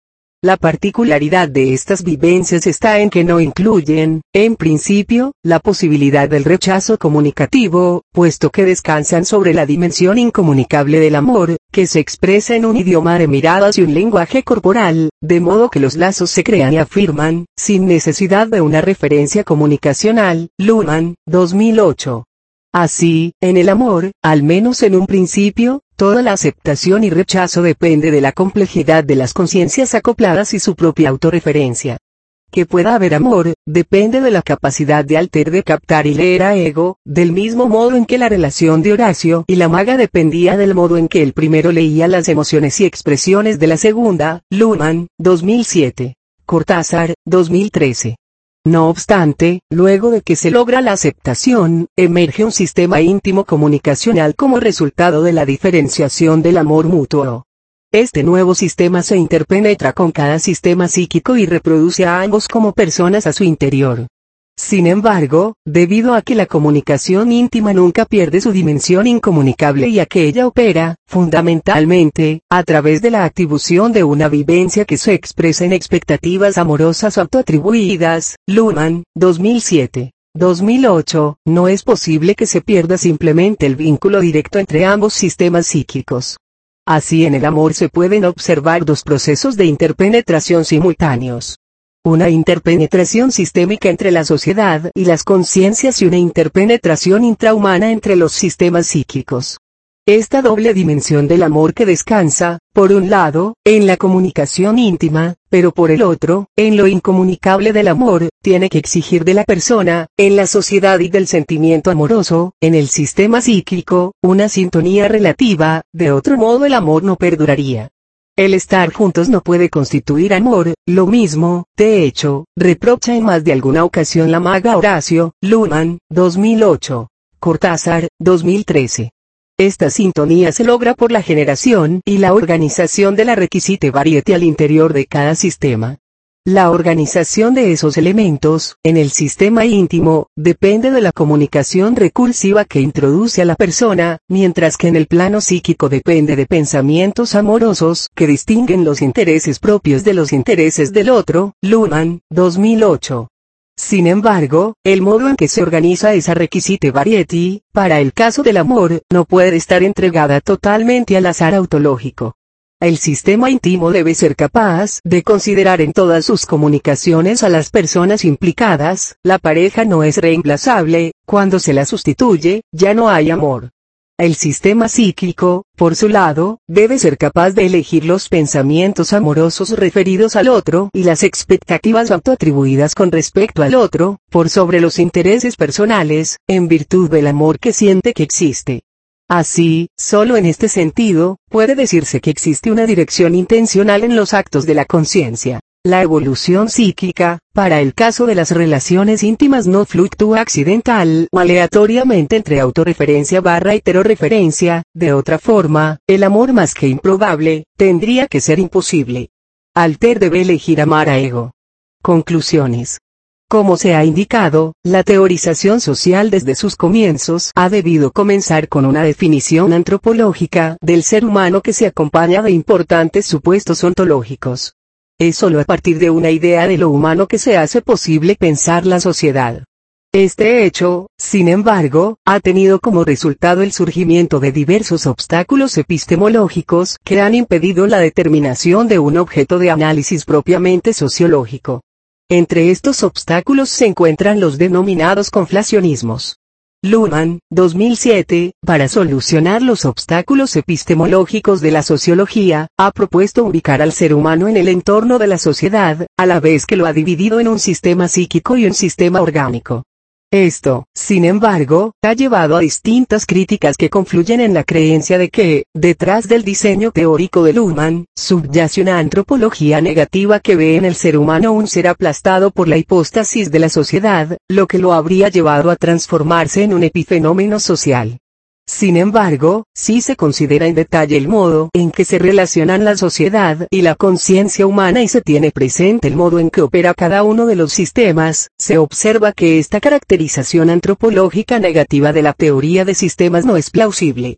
La particularidad de estas vivencias está en que no incluyen, en principio, la posibilidad del rechazo comunicativo, puesto que descansan sobre la dimensión incomunicable del amor, que se expresa en un idioma de miradas y un lenguaje corporal, de modo que los lazos se crean y afirman, sin necesidad de una referencia comunicacional. Luhmann, dos mil ocho. Así, en el amor, al menos en un principio, toda la aceptación y rechazo depende de la complejidad de las conciencias acopladas y su propia autorreferencia. Que pueda haber amor, depende de la capacidad de Alter de captar y leer a Ego, del mismo modo en que la relación de Horacio y la maga dependía del modo en que el primero leía las emociones y expresiones de la segunda. Luhmann, dos mil siete. Cortázar, dos mil trece. No obstante, luego de que se logra la aceptación, emerge un sistema íntimo comunicacional como resultado de la diferenciación del amor mutuo. Este nuevo sistema se interpenetra con cada sistema psíquico y reproduce a ambos como personas a su interior. Sin embargo, debido a que la comunicación íntima nunca pierde su dimensión incomunicable y a que ella opera, fundamentalmente, a través de la atribución de una vivencia que se expresa en expectativas amorosas autoatribuidas. Luhmann, dos mil siete. dos mil ocho, no es posible que se pierda simplemente el vínculo directo entre ambos sistemas psíquicos. Así en el amor se pueden observar dos procesos de interpenetración simultáneos. Una interpenetración sistémica entre la sociedad y las conciencias y una interpenetración intrahumana entre los sistemas psíquicos. Esta doble dimensión del amor que descansa, por un lado, en la comunicación íntima, pero por el otro, en lo incomunicable del amor, tiene que exigir de la persona, en la sociedad y del sentimiento amoroso, en el sistema psíquico, una sintonía relativa, de otro modo el amor no perduraría. El estar juntos no puede constituir amor, lo mismo, de hecho, reprocha en más de alguna ocasión la maga Horacio. Luhmann, dos mil ocho. Cortázar, dos mil trece. Esta sintonía se logra por la generación y la organización de la requisite variety al interior de cada sistema. La organización de esos elementos, en el sistema íntimo, depende de la comunicación recursiva que introduce a la persona, mientras que en el plano psíquico depende de pensamientos amorosos que distinguen los intereses propios de los intereses del otro. Luhmann, dos mil ocho. Sin embargo, el modo en que se organiza esa requisite variety, para el caso del amor, no puede estar entregada totalmente al azar autológico. El sistema íntimo debe ser capaz de considerar en todas sus comunicaciones a las personas implicadas. La pareja no es reemplazable, cuando se la sustituye, ya no hay amor. El sistema psíquico, por su lado, debe ser capaz de elegir los pensamientos amorosos referidos al otro y las expectativas autoatribuidas con respecto al otro, por sobre los intereses personales, en virtud del amor que siente que existe. Así, solo en este sentido, puede decirse que existe una dirección intencional en los actos de la conciencia. La evolución psíquica, para el caso de las relaciones íntimas no fluctúa accidental o aleatoriamente entre autorreferencia barra heterorreferencia, de otra forma, el amor más que improbable, tendría que ser imposible. Alter debe elegir amar a Ego. Conclusiones. Como se ha indicado, la teorización social desde sus comienzos ha debido comenzar con una definición antropológica del ser humano que se acompaña de importantes supuestos ontológicos. Es solo a partir de una idea de lo humano que se hace posible pensar la sociedad. Este hecho, sin embargo, ha tenido como resultado el surgimiento de diversos obstáculos epistemológicos que han impedido la determinación de un objeto de análisis propiamente sociológico. Entre estos obstáculos se encuentran los denominados conflacionismos. Luhmann, dos mil siete, para solucionar los obstáculos epistemológicos de la sociología, ha propuesto ubicar al ser humano en el entorno de la sociedad, a la vez que lo ha dividido en un sistema psíquico y un sistema orgánico. Esto, sin embargo, ha llevado a distintas críticas que confluyen en la creencia de que, detrás del diseño teórico de Luhmann, subyace una antropología negativa que ve en el ser humano un ser aplastado por la hipóstasis de la sociedad, lo que lo habría llevado a transformarse en un epifenómeno social. Sin embargo, si se considera en detalle el modo en que se relacionan la sociedad y la conciencia humana y se tiene presente el modo en que opera cada uno de los sistemas, se observa que esta caracterización antropológica negativa de la teoría de sistemas no es plausible.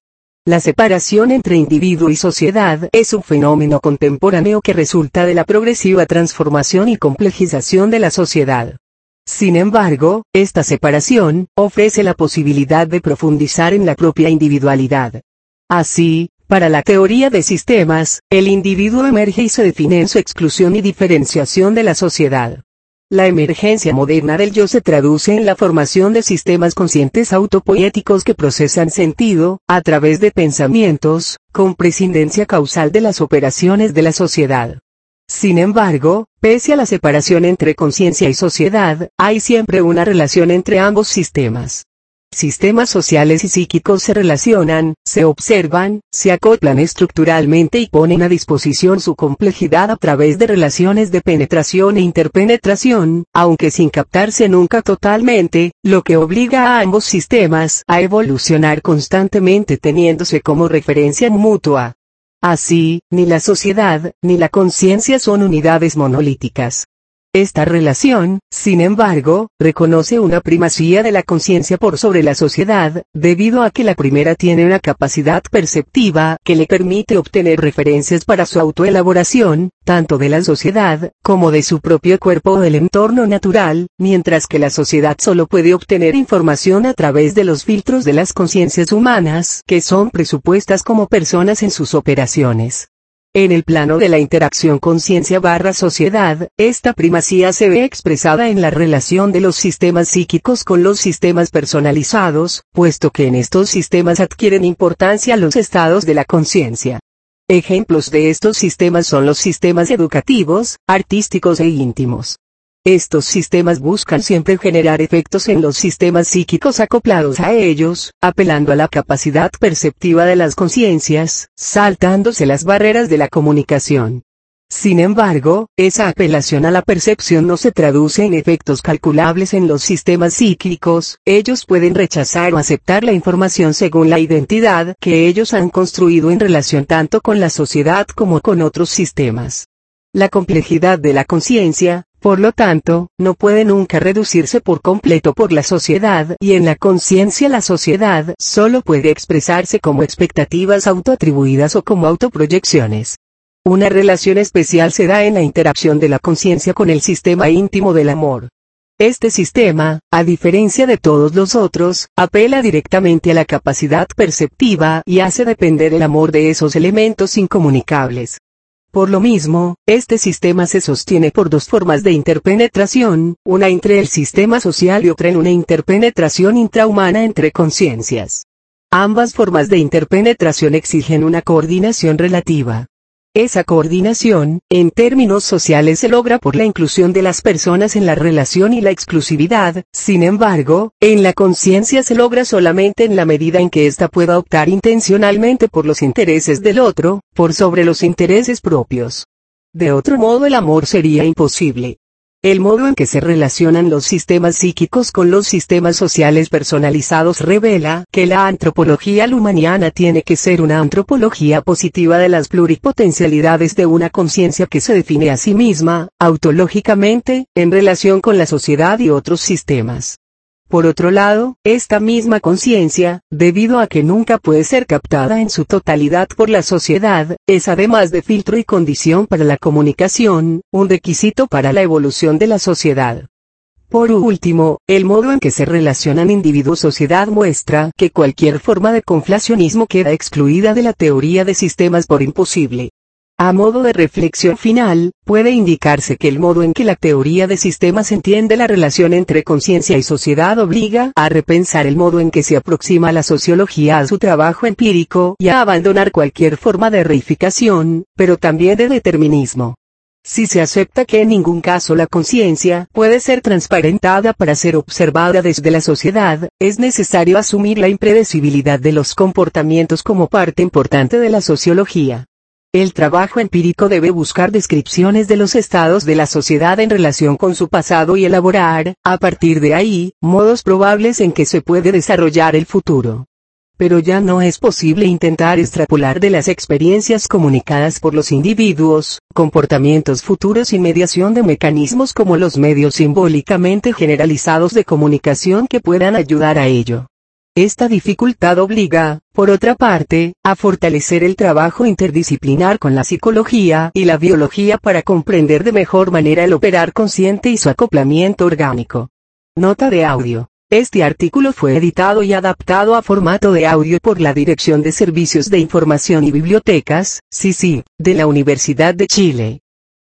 La separación entre individuo y sociedad es un fenómeno contemporáneo que resulta de la progresiva transformación y complejización de la sociedad. Sin embargo, esta separación ofrece la posibilidad de profundizar en la propia individualidad. Así, para la teoría de sistemas, el individuo emerge y se define en su exclusión y diferenciación de la sociedad. La emergencia moderna del yo se traduce en la formación de sistemas conscientes autopoéticos que procesan sentido, a través de pensamientos, con prescindencia causal de las operaciones de la sociedad. Sin embargo, pese a la separación entre conciencia y sociedad, hay siempre una relación entre ambos sistemas. Sistemas sociales y psíquicos se relacionan, se observan, se acoplan estructuralmente y ponen a disposición su complejidad a través de relaciones de penetración e interpenetración, aunque sin captarse nunca totalmente, lo que obliga a ambos sistemas a evolucionar constantemente teniéndose como referencia mutua. Así, ni la sociedad, ni la conciencia son unidades monolíticas. Esta relación, sin embargo, reconoce una primacía de la conciencia por sobre la sociedad, debido a que la primera tiene una capacidad perceptiva que le permite obtener referencias para su autoelaboración, tanto de la sociedad, como de su propio cuerpo o del entorno natural, mientras que la sociedad solo puede obtener información a través de los filtros de las conciencias humanas, que son presupuestas como personas en sus operaciones. En el plano de la interacción conciencia barra sociedad, esta primacía se ve expresada en la relación de los sistemas psíquicos con los sistemas personalizados, puesto que en estos sistemas adquieren importancia los estados de la conciencia. Ejemplos de estos sistemas son los sistemas educativos, artísticos e íntimos. Estos sistemas buscan siempre generar efectos en los sistemas psíquicos acoplados a ellos, apelando a la capacidad perceptiva de las conciencias, saltándose las barreras de la comunicación. Sin embargo, esa apelación a la percepción no se traduce en efectos calculables en los sistemas psíquicos, ellos pueden rechazar o aceptar la información según la identidad que ellos han construido en relación tanto con la sociedad como con otros sistemas. La complejidad de la conciencia, por lo tanto, no puede nunca reducirse por completo por la sociedad y en la conciencia la sociedad solo puede expresarse como expectativas autoatribuidas o como autoproyecciones. Una relación especial se da en la interacción de la conciencia con el sistema íntimo del amor. Este sistema, a diferencia de todos los otros, apela directamente a la capacidad perceptiva y hace depender el amor de esos elementos incomunicables. Por lo mismo, este sistema se sostiene por dos formas de interpenetración, una entre el sistema social y otra en una interpenetración intrahumana entre conciencias. Ambas formas de interpenetración exigen una coordinación relativa. Esa coordinación, en términos sociales, se logra por la inclusión de las personas en la relación y la exclusividad, sin embargo, en la conciencia se logra solamente en la medida en que ésta pueda optar intencionalmente por los intereses del otro, por sobre los intereses propios. De otro modo el amor sería imposible. El modo en que se relacionan los sistemas psíquicos con los sistemas sociales personalizados revela que la antropología lumaniana tiene que ser una antropología positiva de las pluripotencialidades de una conciencia que se define a sí misma, autológicamente, en relación con la sociedad y otros sistemas. Por otro lado, esta misma conciencia, debido a que nunca puede ser captada en su totalidad por la sociedad, es además de filtro y condición para la comunicación, un requisito para la evolución de la sociedad. Por último, el modo en que se relacionan individuo-sociedad muestra que cualquier forma de conflacionismo queda excluida de la teoría de sistemas por imposible. A modo de reflexión final, puede indicarse que el modo en que la teoría de sistemas entiende la relación entre conciencia y sociedad obliga a repensar el modo en que se aproxima la sociología a su trabajo empírico y a abandonar cualquier forma de reificación, pero también de determinismo. Si se acepta que en ningún caso la conciencia puede ser transparentada para ser observada desde la sociedad, es necesario asumir la impredecibilidad de los comportamientos como parte importante de la sociología. El trabajo empírico debe buscar descripciones de los estados de la sociedad en relación con su pasado y elaborar, a partir de ahí, modos probables en que se puede desarrollar el futuro. Pero ya no es posible intentar extrapolar de las experiencias comunicadas por los individuos, comportamientos futuros y mediación de mecanismos como los medios simbólicamente generalizados de comunicación que puedan ayudar a ello. Esta dificultad obliga, por otra parte, a fortalecer el trabajo interdisciplinar con la psicología y la biología para comprender de mejor manera el operar consciente y su acoplamiento orgánico. Nota de audio. Este artículo fue editado y adaptado a formato de audio por la Dirección de Servicios de Información y Bibliotecas, C I C I, de la Universidad de Chile.